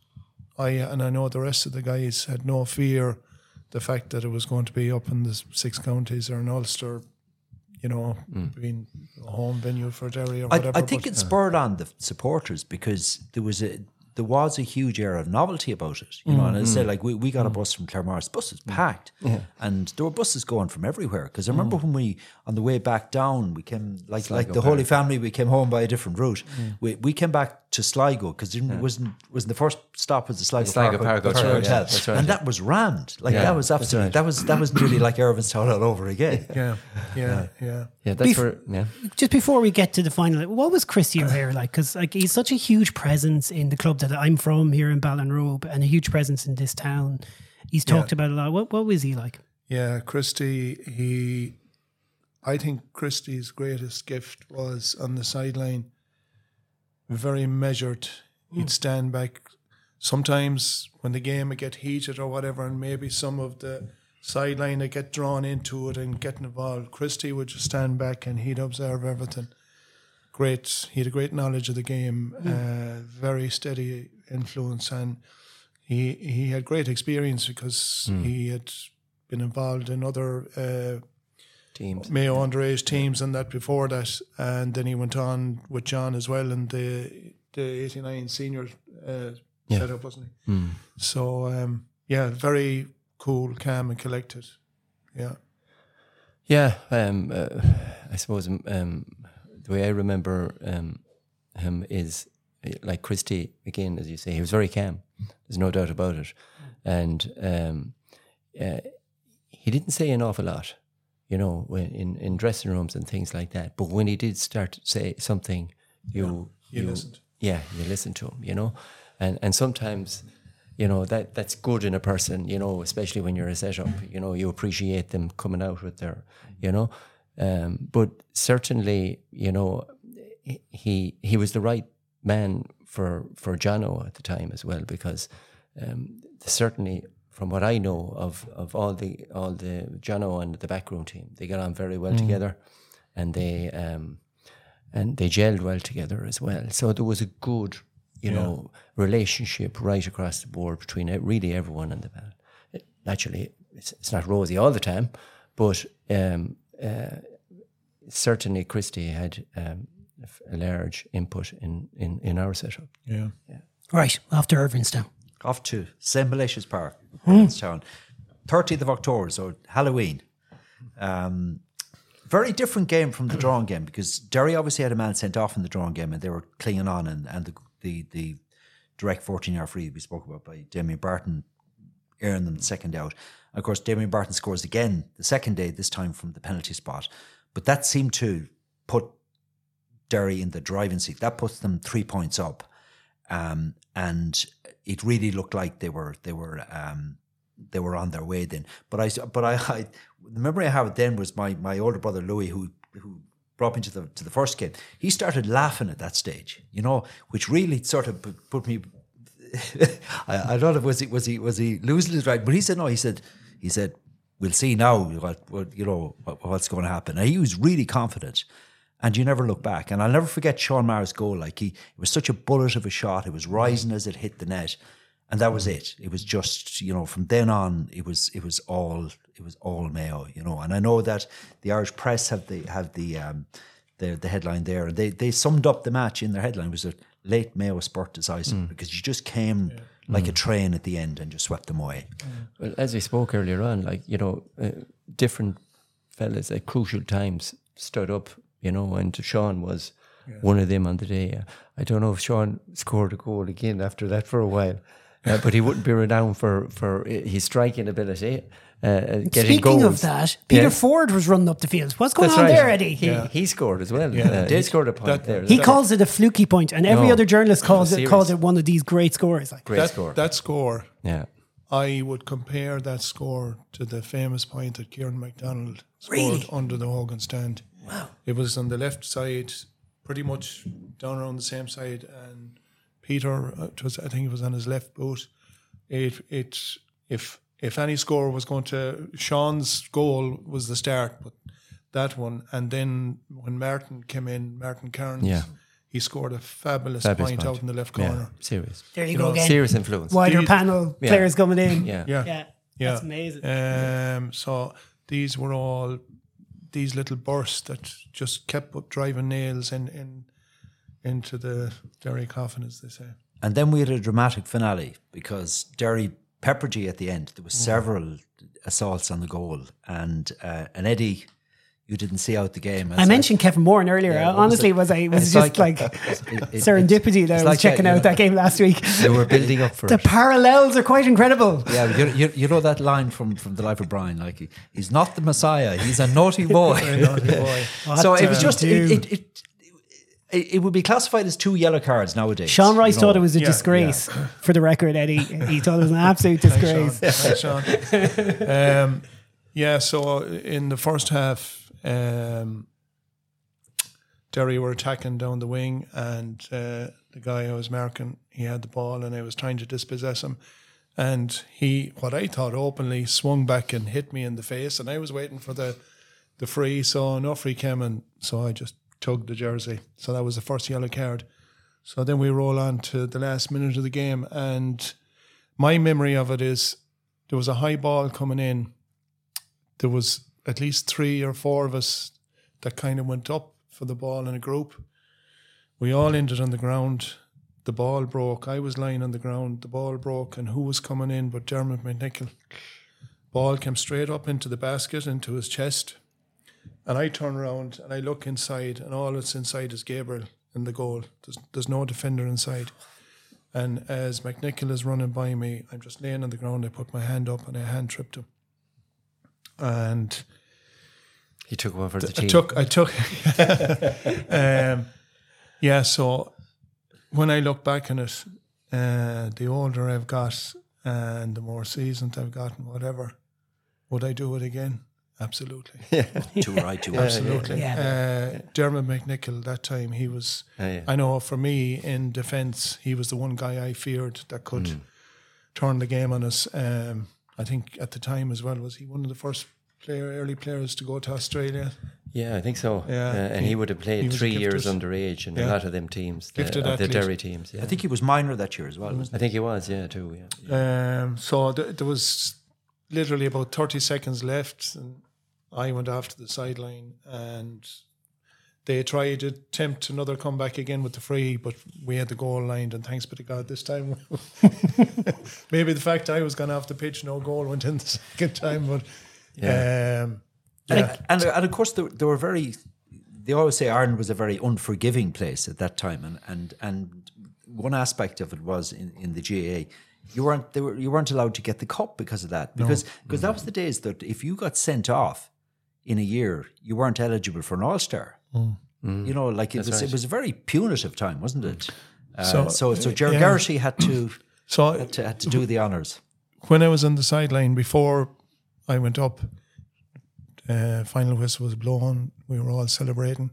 I and I know the rest of the guys had no fear the fact that it was going to be up in the six counties or in Ulster, you know, being a home venue for Derry or I, whatever. I think but- it spurred on the supporters because there was a there was a huge air of novelty about it, you know. And I say, like, we, we got a bus from Claremore, the bus was packed, and there were buses going from everywhere. Because I remember when we on the way back down, we came like like the Holy Family, we came home by a different route. We we came back to Sligo because it wasn't wasn't the first stop was the Sligo, Sligo Park, Park Park Hotel, Hotel, yeah, that's right, and yeah. that was rammed. Like Yeah, that was that's absolutely right. that was that was nearly like Irvinstown all over again. yeah, yeah, yeah. Yeah, that's Bef- where, yeah. Just before we get to the final, what was Christy O'Hare like? Because like he's such a huge presence in the club that I'm from here in Ballinrobe, and a huge presence in this town. He's talked about a lot. What what was he like? Yeah, Christie, he, I think Christie's greatest gift was on the sideline, very measured. He'd stand back. Sometimes when the game would get heated or whatever, and maybe some of the sideline would get drawn into it and get involved, Christie would just stand back and he'd observe everything. Great, he had a great knowledge of the game, uh, very steady influence, and he he had great experience because he had been involved in other uh, Teams. Mayo underage teams and that before that, and then he went on with John as well in the the eighty-nine senior uh, Yeah. setup, wasn't he? So um, yeah, very cool, calm, and collected. Yeah, Yeah, um, uh, I suppose um, the way I remember um, him is uh, like Christie, again, as you say, he was very calm. There's no doubt about it. And um, uh, he didn't say an awful lot, you know, when in, in dressing rooms and things like that. But when he did start to say something, you... you listened. Yeah, you listen to him, you know. And and sometimes, you know, that that's good in a person, you know, especially when you're a setup, you know, you appreciate them coming out with their, you know. Um, but certainly, you know, he he was the right man for for Jono at the time as well, because um, certainly from what I know of of all the all the Jono and the backroom team, they got on very well together, and they um and they gelled well together as well. So there was a good, you know, relationship right across the board between e- really everyone in the band. It, naturally, it's, it's not rosy all the time, but um, uh, certainly Christie had um, a large input in, in, in our setup. yeah. Right, off to Irvinstown. Off to Saint Malicious Park, Irvinstown, thirtieth of October, so Halloween. Um, very different game from the drawing game because Derry obviously had a man sent off in the drawing game and they were clinging on, and, and the, the the direct fourteen-yard free we spoke about by Damien Barton earned them the second out. And of course, Damien Barton scores again the second day, this time from the penalty spot. But that seemed to put Derry in the driving seat. That puts them three points up. Um, and it really looked like they were they were um, they were on their way then. But I but I, I the memory I have then was my my older brother Louis, who who brought me to the to the first game. He started laughing at that stage, you know, which really sort of put, put me. I, I don't know, was he was he was he losing his right? But he said no. He said he said we'll see now what, what you know what, what's going to happen. And he was really confident. And you never look back. And I'll never forget Sean Maher's goal. Like he, it was such a bullet of a shot. It was rising as it hit the net. And that was it. It was just, you know, from then on, it was it was all it was all Mayo, you know. And I know that the Irish press have the have the um, the, the headline there, and they they summed up the match in their headline. It was a late Mayo spurt decisive mm. because you just came yeah. like mm. a train at the end and just swept them away. Mm. Well, as we spoke earlier on, like you know, uh, different fellas at crucial times stood up, you know, and Sean was yeah. one of them on the day. Uh, I don't know if Sean scored a goal again after that for a while. Uh, but he wouldn't be renowned for, for his striking ability. Uh, getting Speaking goals. of that, Peter yeah. Ford was running up the field. What's going That's on right. there, Eddie? He, yeah. he scored as well. Yeah. Uh, he scored a point that, there. He well. calls it a fluky point, and every No. other journalist calls it Serious. calls it one of these great scores. Like. Great that, score. That score, yeah. I would compare that score to the famous point that Kieran MacDonald scored Really? under the Hogan stand. Wow. It was on the left side, pretty much down around the same side, and Peter, uh, it was, I think it was on his left boot. It it if if any score was going to, Sean's goal was the start, but that one, and then when Martin came in, Martin Cairns, Yeah. he scored a fabulous, Fabulous point, point. out in the left Yeah. corner. Serious. There you, You go know, again. Serious influence. Wider These- panel, Yeah. players coming in. Yeah. Yeah, Yeah. yeah, That's amazing. Um, so these were all these little bursts that just kept up driving nails in, in into the Derry coffin, as they say. And then we had a dramatic finale because Derry peppered you at the end. There was several assaults on the goal, and uh, and Eddie, you didn't see out the game. I mentioned Kevin Moran earlier. Yeah, what Honestly, was was it? I was It's just like- like, it- it- serendipity that I it's was like checking that, you out know. that game last week. They were building up for The it. parallels are quite incredible. Yeah, you, you, you know that line from, from The Life of Brian, like he, he's not the Messiah, he's a naughty boy. Naughty boy. So What it was to just do? it it, it it it would be classified as two yellow cards nowadays. Sean Rice you know. thought it was a Yeah, disgrace. For the record, Eddie, he thought it was an absolute disgrace. Thanks, Sean. Thanks, Sean. um, yeah, so in the first half, um, Derry were attacking down the wing, and uh, the guy I was marking, he had the ball, and I was trying to dispossess him. And he, what I thought openly, swung back and hit me in the face, and I was waiting for the the free, so enough free came, and so I just tugged the jersey. So that was the first yellow card. So then we roll on to the last minute of the game, and my memory of it is there was a high ball coming in. There was at least three or four of us that kind of went up for the ball in a group. We all ended on the ground. The ball broke. I was lying on the ground. The ball broke, and who was coming in but Dermot McNichol? Ball came straight up into the basket, into his chest. And I turn around and I look inside, and all that's inside is Gabriel in the goal. There's, there's no defender inside. And as McNichol is running by me, I'm just laying on the ground. I put my hand up and I hand tripped him. And He took one for the I team. took, I took, um, yeah. So when I look back on it, uh, the older I've got and the more seasoned I've gotten, whatever, would I do it again? Absolutely, Too right, too right. absolutely. Yeah. Uh, Dermot McNichol, that time he was. Oh, yeah. I know for me in defence, he was the one guy I feared that could Mm. turn the game on us. Um, I think at the time as well, was he one of the first player, early players to go to Australia? Yeah, I think so. Yeah, Uh, and he- he, would have he played was three gifted. years underage in Yeah. a lot of them teams, the, Gifted of the athlete. Derry teams. Yeah. I think he was minor that year as well, wasn't I think he was, yeah, too. Yeah. Um, so th- there was literally about thirty seconds left, and I went off to the sideline, and they tried to attempt another comeback again with the free, but we had the goal lined, and thanks be to God this time. Maybe the fact I was gone off the pitch, no goal went in the second time, but Yeah. um, And, yeah. and and of course they, they were very. They always say Ireland was a very unforgiving place at that time, and and, and one aspect of it was in, in the G A A, you weren't they were you weren't allowed to get the cup because of that, because because that was the days that if you got sent off in a year, you weren't eligible for an All Star. You know, like it That's was right. it was a very punitive time, wasn't it? Uh, So, so so Ger yeah. Geraghty had to so had to had to do the honours. when I was on the sideline before I went up, uh, final whistle was blown. We were all celebrating,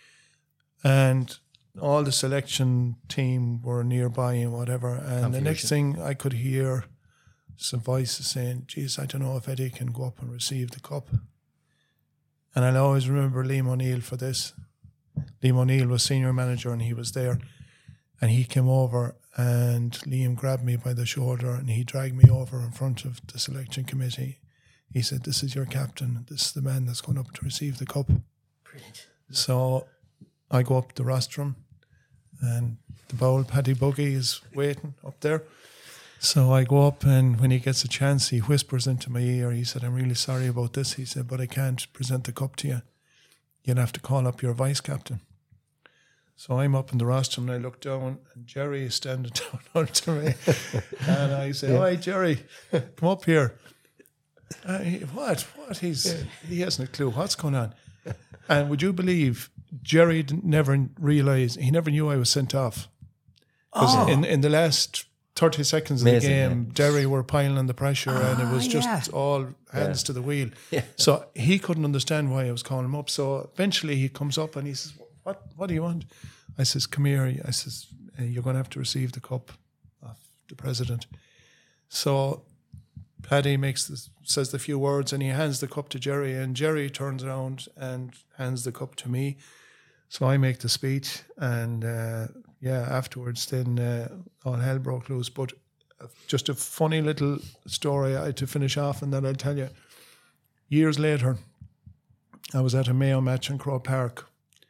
and all the selection team were nearby and whatever. And the next thing I could hear some voices saying, "Geez, I don't know if Eddie can go up and receive the cup." And I'll always remember Liam O'Neill for this. Liam O'Neill was senior manager, and he was there, and he came over and Liam grabbed me by the shoulder and he dragged me over in front of the selection committee. He said, "This is your captain. This is the man that's going up to receive the cup." Brilliant. So I go up the rostrum and the bowl, Paddy Buggy, is waiting up there. So I go up, and when he gets a chance, he whispers into my ear. He said, "I'm really sorry about this." He said, "But I can't present the cup to you. You'll have to call up your vice captain." So I'm up in the rostrum and I look down and Jerry is standing down under me. And I say, "All right, Jerry, come up here." Uh, he, what? What? He's He hasn't a clue what's going on. And would you believe Jerry didn't, never realised, he never knew I was sent off. Because Oh. in, in the last thirty seconds of Amazing, the game, Derry were piling on the pressure and it was Ah, just yeah. all hands Yeah. to the wheel. Yeah. So he couldn't understand why I was calling him up. So eventually he comes up and he says, what What do you want? I says, "Come here." I says, "Uh, you're going to have to receive the cup of the president." So Paddy makes this, says the few words and he hands the cup to Jerry, and Jerry turns around and hands the cup to me. So I make the speech, and uh, yeah, afterwards then uh, all hell broke loose. But uh, just a funny little story I, to finish off, and then I'll tell you. Years later, I was at a Mayo match in Croke Park,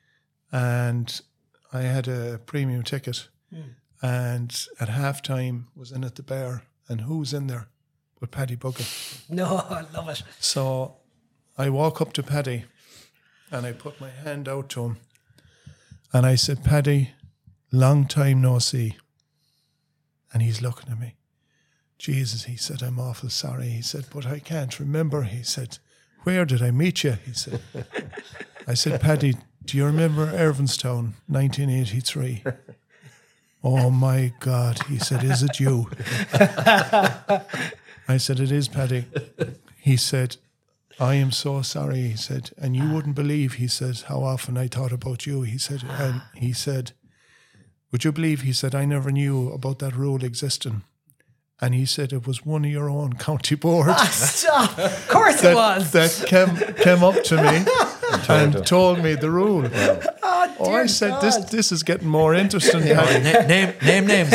and I had a premium ticket, and at half time was in at the bar, and who's in there but Paddy Bucket. No, I love it. So I walk up to Paddy and I put my hand out to him and I said, "Paddy, long time no see." And he's looking at me. "Jesus," he said, "I'm awful sorry." He said, "But I can't remember." He said, "Where did I meet you?" He said. I said, "Paddy, do you remember Irvinstown, nineteen eighty-three? "Oh my God," he said, "is it you?" I said, "It is, Paddy." He said, "I am so sorry," he said, "and you wouldn't believe," he said, "how often I thought about you." He said, and he said, "Would you believe," he said, "I never knew about that rule existing." And he said it was one of your own county board Stop. Of course it that, was. that came, came up to me and told me the rule. Oh, Oh, dear I said, God. this this is getting more interesting. Paddy." Na- name, name names.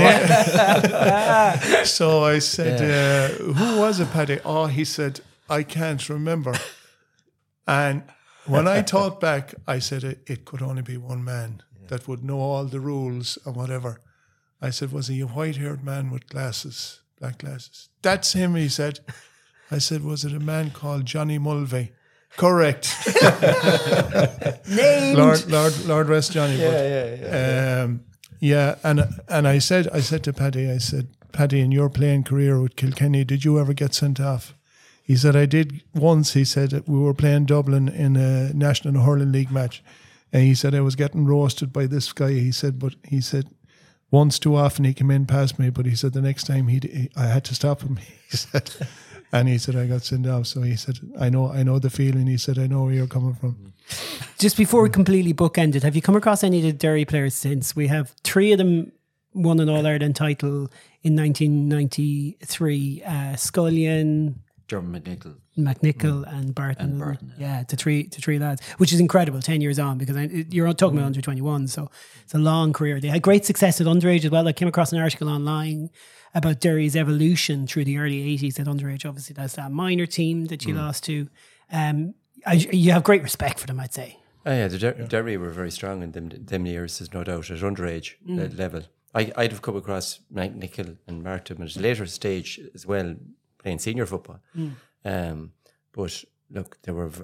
So I said, uh, "Who was it, Paddy?" "Oh," he said, "I can't remember." And when I thought back, I said it, it could only be one man that would know all the rules and whatever. I said, "Was he a white-haired man with glasses, black glasses?" "That's him," he said. I said, "Was it a man called Johnny Mulvey?" "Correct." Named. Lord, Lord, Lord rest Johnny. Yeah, but, yeah, yeah. Um, yeah, and and I said, I said to Paddy, I said, "Paddy, in your playing career with Kilkenny, did you ever get sent off?" He said, "I did once." He said, "We were playing Dublin in a National Hurling League match, and he said I was getting roasted by this guy." He said, "But he said once too often he came in past me, but he said the next time he, he I had to stop him." He said, and he said I got sent off. So he said, "I know, I know the feeling." He said, "I know where you're coming from." Just before we completely bookended, have you come across any of the Derry players since? We have three of them won an All-Ireland title in nineteen ninety-three. Uh, Scullion, Jordan McNichol. McNichol and Barton. And Barton, yeah, the three, the three lads, which is incredible, ten years on, because I, you're talking about under twenty-one, so it's a long career. They had great success at underage as well. I came across an article online about Derry's evolution through the early eighties at underage. Obviously, that's that minor team that you lost to. Um, I, you have great respect for them, I'd say. Oh yeah, the Der- Derry were very strong in them, them years, there's no doubt, at underage uh, level. I, I'd have come across McNichol and Martin at a later stage as well, playing senior football. Um, but look, they were, v-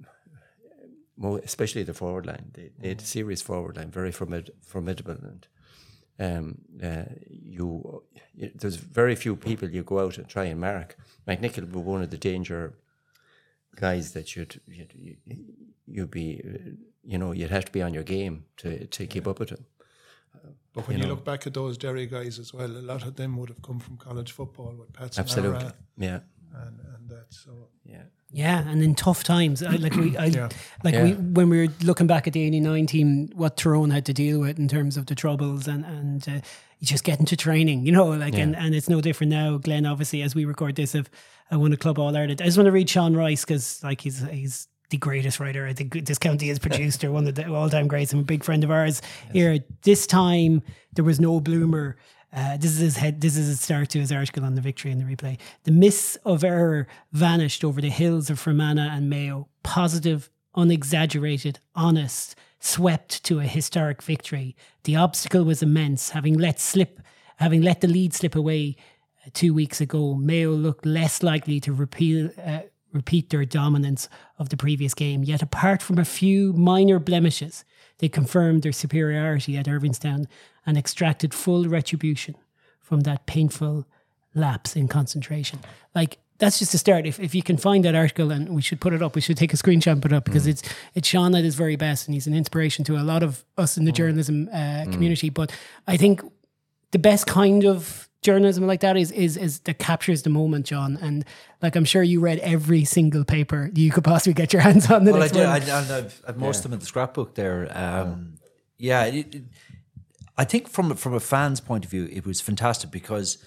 mo- especially the forward line, they, they had a serious forward line, very formid- formidable. And um, uh, you, you, there's very few people you go out and try and mark. McNichol was one of the danger guys that you'd, you'd, you'd be, you know, you'd have to be on your game to, to keep up with him. But when You you, know. look back at those Derry guys as well, a lot of them would have come from college football with Pat Absolutely. Samara Yeah. and, and that. So Yeah. Yeah, and in tough times, I, like we, I, Yeah. like Yeah. we, when we were looking back at the eighty-nine team, what Tyrone had to deal with in terms of the troubles and and uh, you just get into training, you know, like and, and it's no different now. Glenn, obviously, as we record this, have uh, won a club All Ireland. I just want to read Sean Rice because, like, he's he's the greatest writer I think this county has produced, or one of the all time greats, and a big friend of ours. Here, this time there was no bloomer. Uh, this is his head. This is his start to his article on the victory and the replay. The mists of error vanished over the hills of Fermanagh and Mayo. Positive, unexaggerated, honest, swept to a historic victory. The obstacle was immense. Having let slip, having let the lead slip away uh, two weeks ago, Mayo looked less likely to repeal. Uh, repeat their dominance of the previous game. Yet apart from a few minor blemishes, they confirmed their superiority at Irvingstown and extracted full retribution from that painful lapse in concentration. Like, that's just a start. If if you can find that article, and we should put it up, we should take a screenshot and put it up, because mm. it's it's Sean at his very best, and he's an inspiration to a lot of us in the mm. journalism uh, mm. community. But I think the best kind of journalism like that is is is that captures the moment, John. And like, I'm sure you read every single paper you could possibly get your hands on. The well, next I did. one. I, I've, I've most yeah. of them in the scrapbook there. Um, yeah, it, it, I think from from a fan's point of view, it was fantastic, because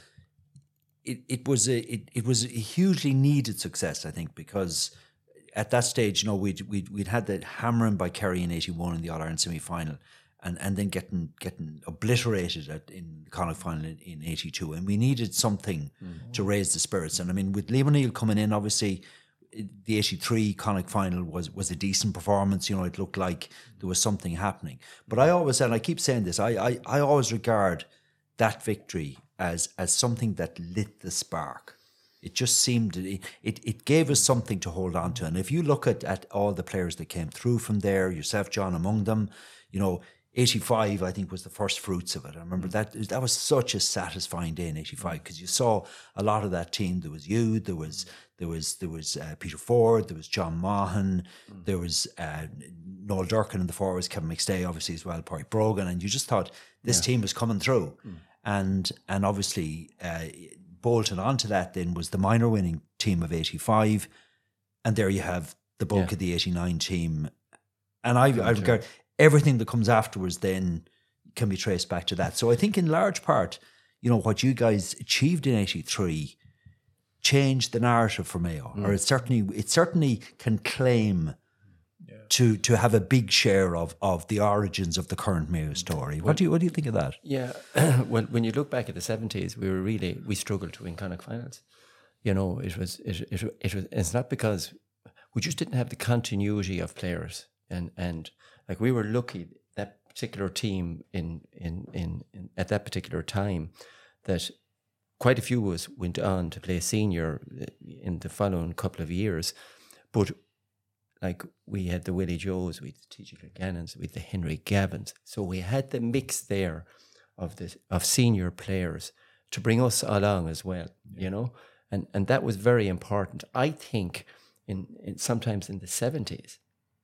it it was a it, it was a hugely needed success. I think, because at that stage, you know, we'd we'd we'd had the hammering by Kerry in eighty-one in the All Ireland semi final. And and then getting getting obliterated at, in the Connacht final in, in eighty-two, and we needed something mm. to raise the spirits. And I mean, with Liam O'Neill coming in, obviously, the eighty-three Connacht final was was a decent performance. You know, it looked like there was something happening. But I always, and I keep saying this, I I, I always regard that victory as as something that lit the spark. It just seemed it it, it gave us something to hold on to. And if you look at at all the players that came through from there, yourself, John, among them, you know. eighty-five, I think, was the first fruits of it. I remember that that was such a satisfying day in eighty-five, because you saw a lot of that team. There was you, there was there was there was uh, Peter Ford, there was John Maughan, mm. there was uh, Noel Durkin in the forwards, Kevin McStay obviously as well, Pádraig Brogan, and you just thought this yeah. team was coming through. Mm. And and obviously uh, bolted onto that then was the minor winning team of eighty-five, and there you have the bulk yeah. of the eighty-nine team. And I, I regard everything that comes afterwards then can be traced back to that. So I think in large part, you know, what you guys achieved in eighty-three changed the narrative for Mayo, mm. or it certainly it certainly can claim yeah. to to have a big share of of the origins of the current Mayo story. What well, do you what do you think of that? Yeah, when when you look back at the seventies, we were really we struggled to win Connacht finals. You know, it was it it, it was it's not because we just didn't have the continuity of players. And and like we were lucky that particular team in, in in in at that particular time that quite a few of us went on to play senior in the following couple of years, but like we had the Willie Joes, we had the T J Kilgannons, we had the Henry Gavins, so we had the mix there of the of senior players to bring us along as well, you know, and and that was very important. I think in, in sometimes in the seventies.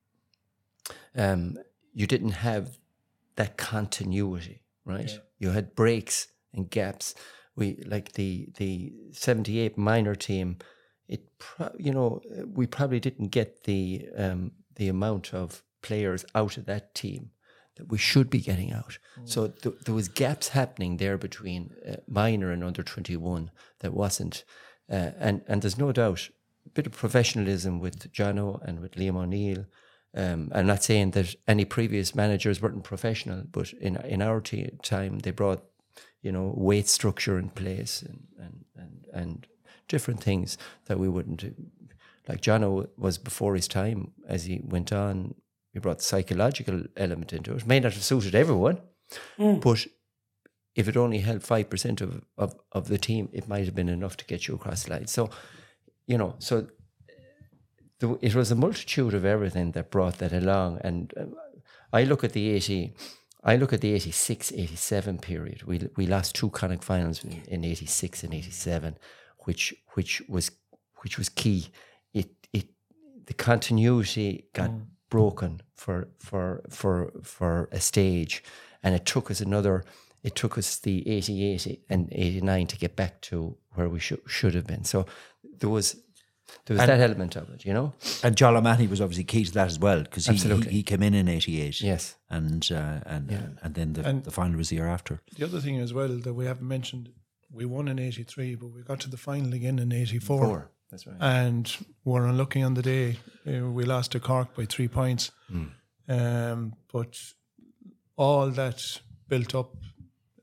Um, you didn't have that continuity, right? Yeah. You had breaks and gaps. We like the the seventy-eight minor team. It pro- you know we probably didn't get the um, the amount of players out of that team that we should be getting out. Mm. So th- there was gaps happening there between uh, minor and under twenty-one that wasn't, uh, and and there's no doubt a bit of professionalism with Jono and with Liam O'Neill. Um, I'm not saying that any previous managers weren't professional, but in in our t- time they brought, you know, weight structure in place and and and, and different things that we wouldn't. Like Jono was before his time as he went on. He brought the psychological element into it. It may not have suited everyone, mm. but if it only held five percent of, of of the team, it might have been enough to get you across the line. So, you know, so. It was a multitude of everything that brought that along, and I look at the eighty, I look at the eighty-six, eighty-seven period. We we lost two Connacht finals in, in eighty-six and eighty-seven, which which was which was key. It it the continuity got mm. broken for for for for a stage, and it took us another. It took us the eighty-eight and eighty-nine to get back to where we should should have been. So there was. There was and, that element of it, you know. And John O'Mahony was obviously key to that as well, because he, he he came in in eighty-eight. Yes. And uh, and yeah. and then the, and the final was the year after. The other thing as well that we haven't mentioned, we won in eighty-three, but we got to the final again in eighty-four. Four. That's right. And we're unlucky on the day. Uh, we lost to Cork by three points. Mm. Um, but all that built up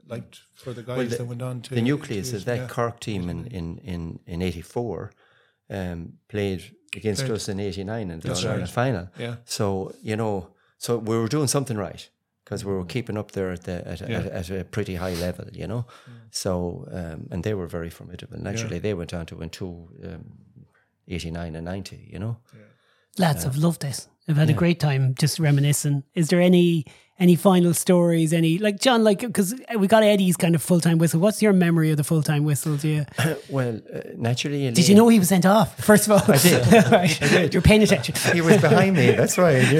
like for the guys Well, the, that went on to the nucleus to, of that yeah. Cork team in in in in eighty-four um, played against Played. us in eighty-nine in the That's All-Ireland right. final. Yeah. So you know, so we were doing something right because we were keeping up there at the at, Yeah. at, at a pretty high level. You know, so um, and they were very formidable. Naturally, they went on to win two. Um, eighty-nine and ninety, you know. Lads, I've loved this. I've had a great time just reminiscing. Is there any any final stories? Any like John, like because we got Eddie's kind of full time whistle. What's your memory of the full time whistle? Do you Well, uh, naturally, did you know he was sent off? First of all, I did. right. I did. You're paying attention. he was behind me? That's why I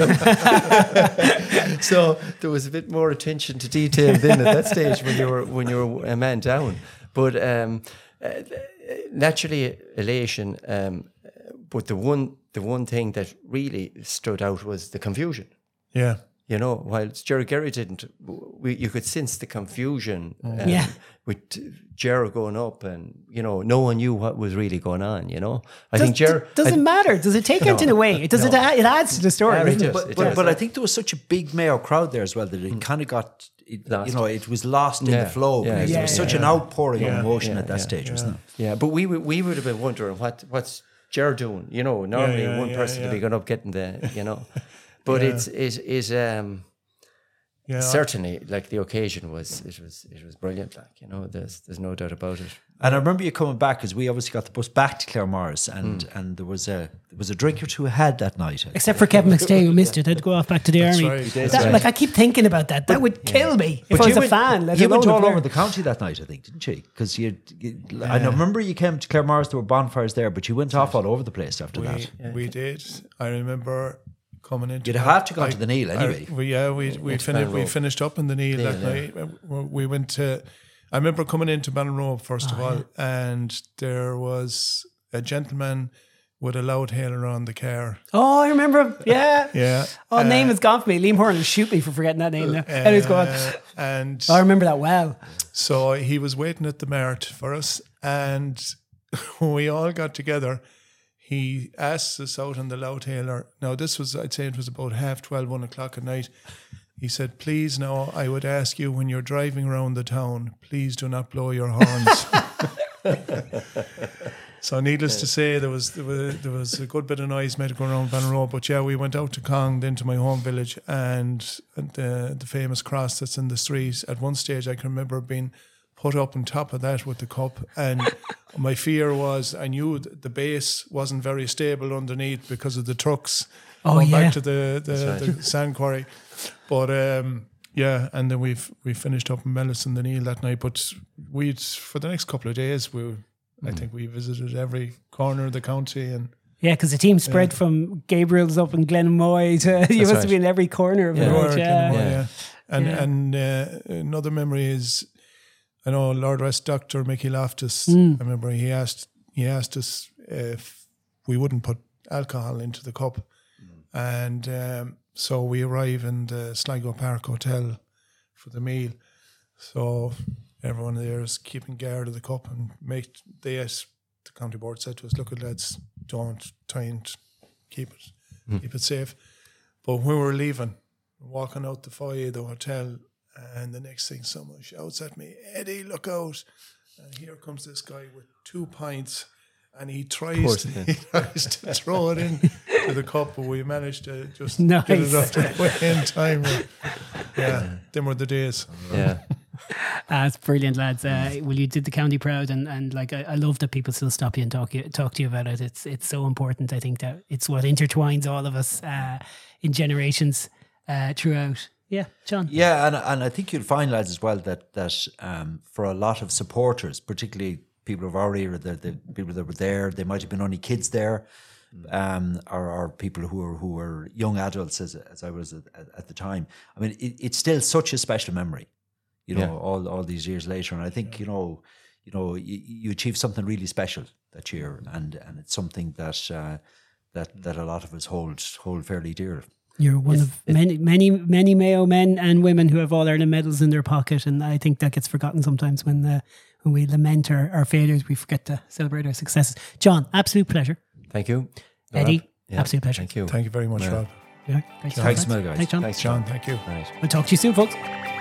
knew. So there was a bit more attention to detail then at that stage when you were when you were a man down. But um, uh, naturally, elation. Um, but the one the one thing that really stood out was the confusion. Yeah. You know, while Jerry Gerry didn't, we, you could sense the confusion um, Yeah. with Jerry going up, and you know, no one knew what was really going on. You know, I Does, think Jerry does it matter? Does it take No. anything away? It does. It, add- it adds to the story. Yeah, it doesn't it? does. But, It but, does. but I think there was such a big Mayo crowd there as well that it kind of got, it, Lost. you know, it was lost in Yeah. the flow. Yeah, because there yeah, was yeah, such yeah. an outpouring Yeah, of emotion yeah, at that yeah, stage, wasn't it? Yeah, but we would we would have been wondering what what's Jerry doing. You know, normally yeah, one yeah, person yeah. to be going up getting the, you know, but Yeah. it's it is um. Yeah. Certainly, like the occasion was, it was, it was brilliant. Like you know, there's, there's no doubt about it. And I remember you coming back because we obviously got the bus back to Claremorris, and Hmm. and there was a there was a drink or two ahead that night. Except for Kevin McStay, who missed it, had to go off back to the That's army. right, he That- did. right. Like I keep thinking about that. That would kill me if I was you a went, fan. Let you alone went a all player. over the county that night, I think, didn't you? Because you, you I remember you came to Claremorris. There were bonfires there, but you went off all over the place after we, that. we did. I remember coming into You'd that, have to go I- to the Neil anyway. I- we, yeah, we we Into finished we Banrobe. finished up in the Neil that yeah. night. We- We went to. I remember coming into Banrobe first of all, and there was a gentleman with a loud hailer on the car. Oh, I remember him. Yeah. Yeah. Oh, uh, name has gone for me. Liam Horn will shoot me for forgetting that name now. Anyways, go on. uh, And Oh, I remember that well. so he was waiting at the Mart for us, and when we all got together, he asked us out on the loud hailer. Now, this was, I'd say it was about half twelve, one o'clock at night. He said, please, now, I would ask you when you're driving around the town, please do not blow your horns. So needless to say, there was, there was there was a good bit of noise made going around Van Road. But yeah, we went out to Cong, then to my home village, and the the famous cross that's in the street. At one stage, I can remember being put up on top of that with the cup, and my fear was I knew that the base wasn't very stable underneath because of the trucks Oh, going yeah. back to the the, the sand quarry. But um, yeah, and then we've we finished up in Mellis and the Neil that night. But we'd for the next couple of days we. I think we visited every corner of the county, and Yeah, because the team spread from Gabriel's up in Glenmoy to you must right. have been in every corner of Yeah. the we village. were, Yeah. yeah. yeah. And Yeah. and uh, another memory is, I know Lord Rest Doctor Mickey Loftus. Mm. I remember he asked he asked us if we wouldn't put alcohol into the cup, and um, so we arrive in the Sligo Park Hotel for the meal. So everyone there is keeping guard of the cup, and make they as the county board said to us, "Look, lads, don't try and keep it keep it safe." But when we were leaving, walking out the foyer of the hotel, and the next thing someone shouts at me, "Eddie, look out!" And here comes this guy with two pints, and he tries, course to, he he tries to throw it in to the cup, but we managed to just Nice. get it up to the way in time. Yeah, them were the days. Yeah. That's brilliant, lads. Uh, well, you did the county proud, and, and like I, I love that people still stop you and talk you talk to you about it. It's it's so important. I think that it's what intertwines all of us uh, in generations uh, throughout. Yeah, John. Yeah, and and I think you'll find, lads, as well that that um, for a lot of supporters, particularly people of our era, the, the people that were there, they might have been only kids there, um, or, or people who were who were young adults, as as I was at, at the time. I mean, it, it's still such a special memory, you know, Yeah. all all these years later. And I think you know, you know, you, you achieved something really special that year, and and it's something that uh, that that a lot of us hold hold fairly dear. You're one of many, many, many Mayo men and women who have all Ireland medals in their pocket, and I think that gets forgotten sometimes when uh, when we lament our, our failures. We forget to celebrate our successes. John, absolute pleasure. Thank you. Eddie, Rob. Yeah. absolute pleasure. Thank you. Thank you very much, Yeah. Rob. Yeah, great stuff, Thanks, lads. Mel, guys. Thanks, John. Thanks, John, thank you. Right. We'll talk to you soon, folks.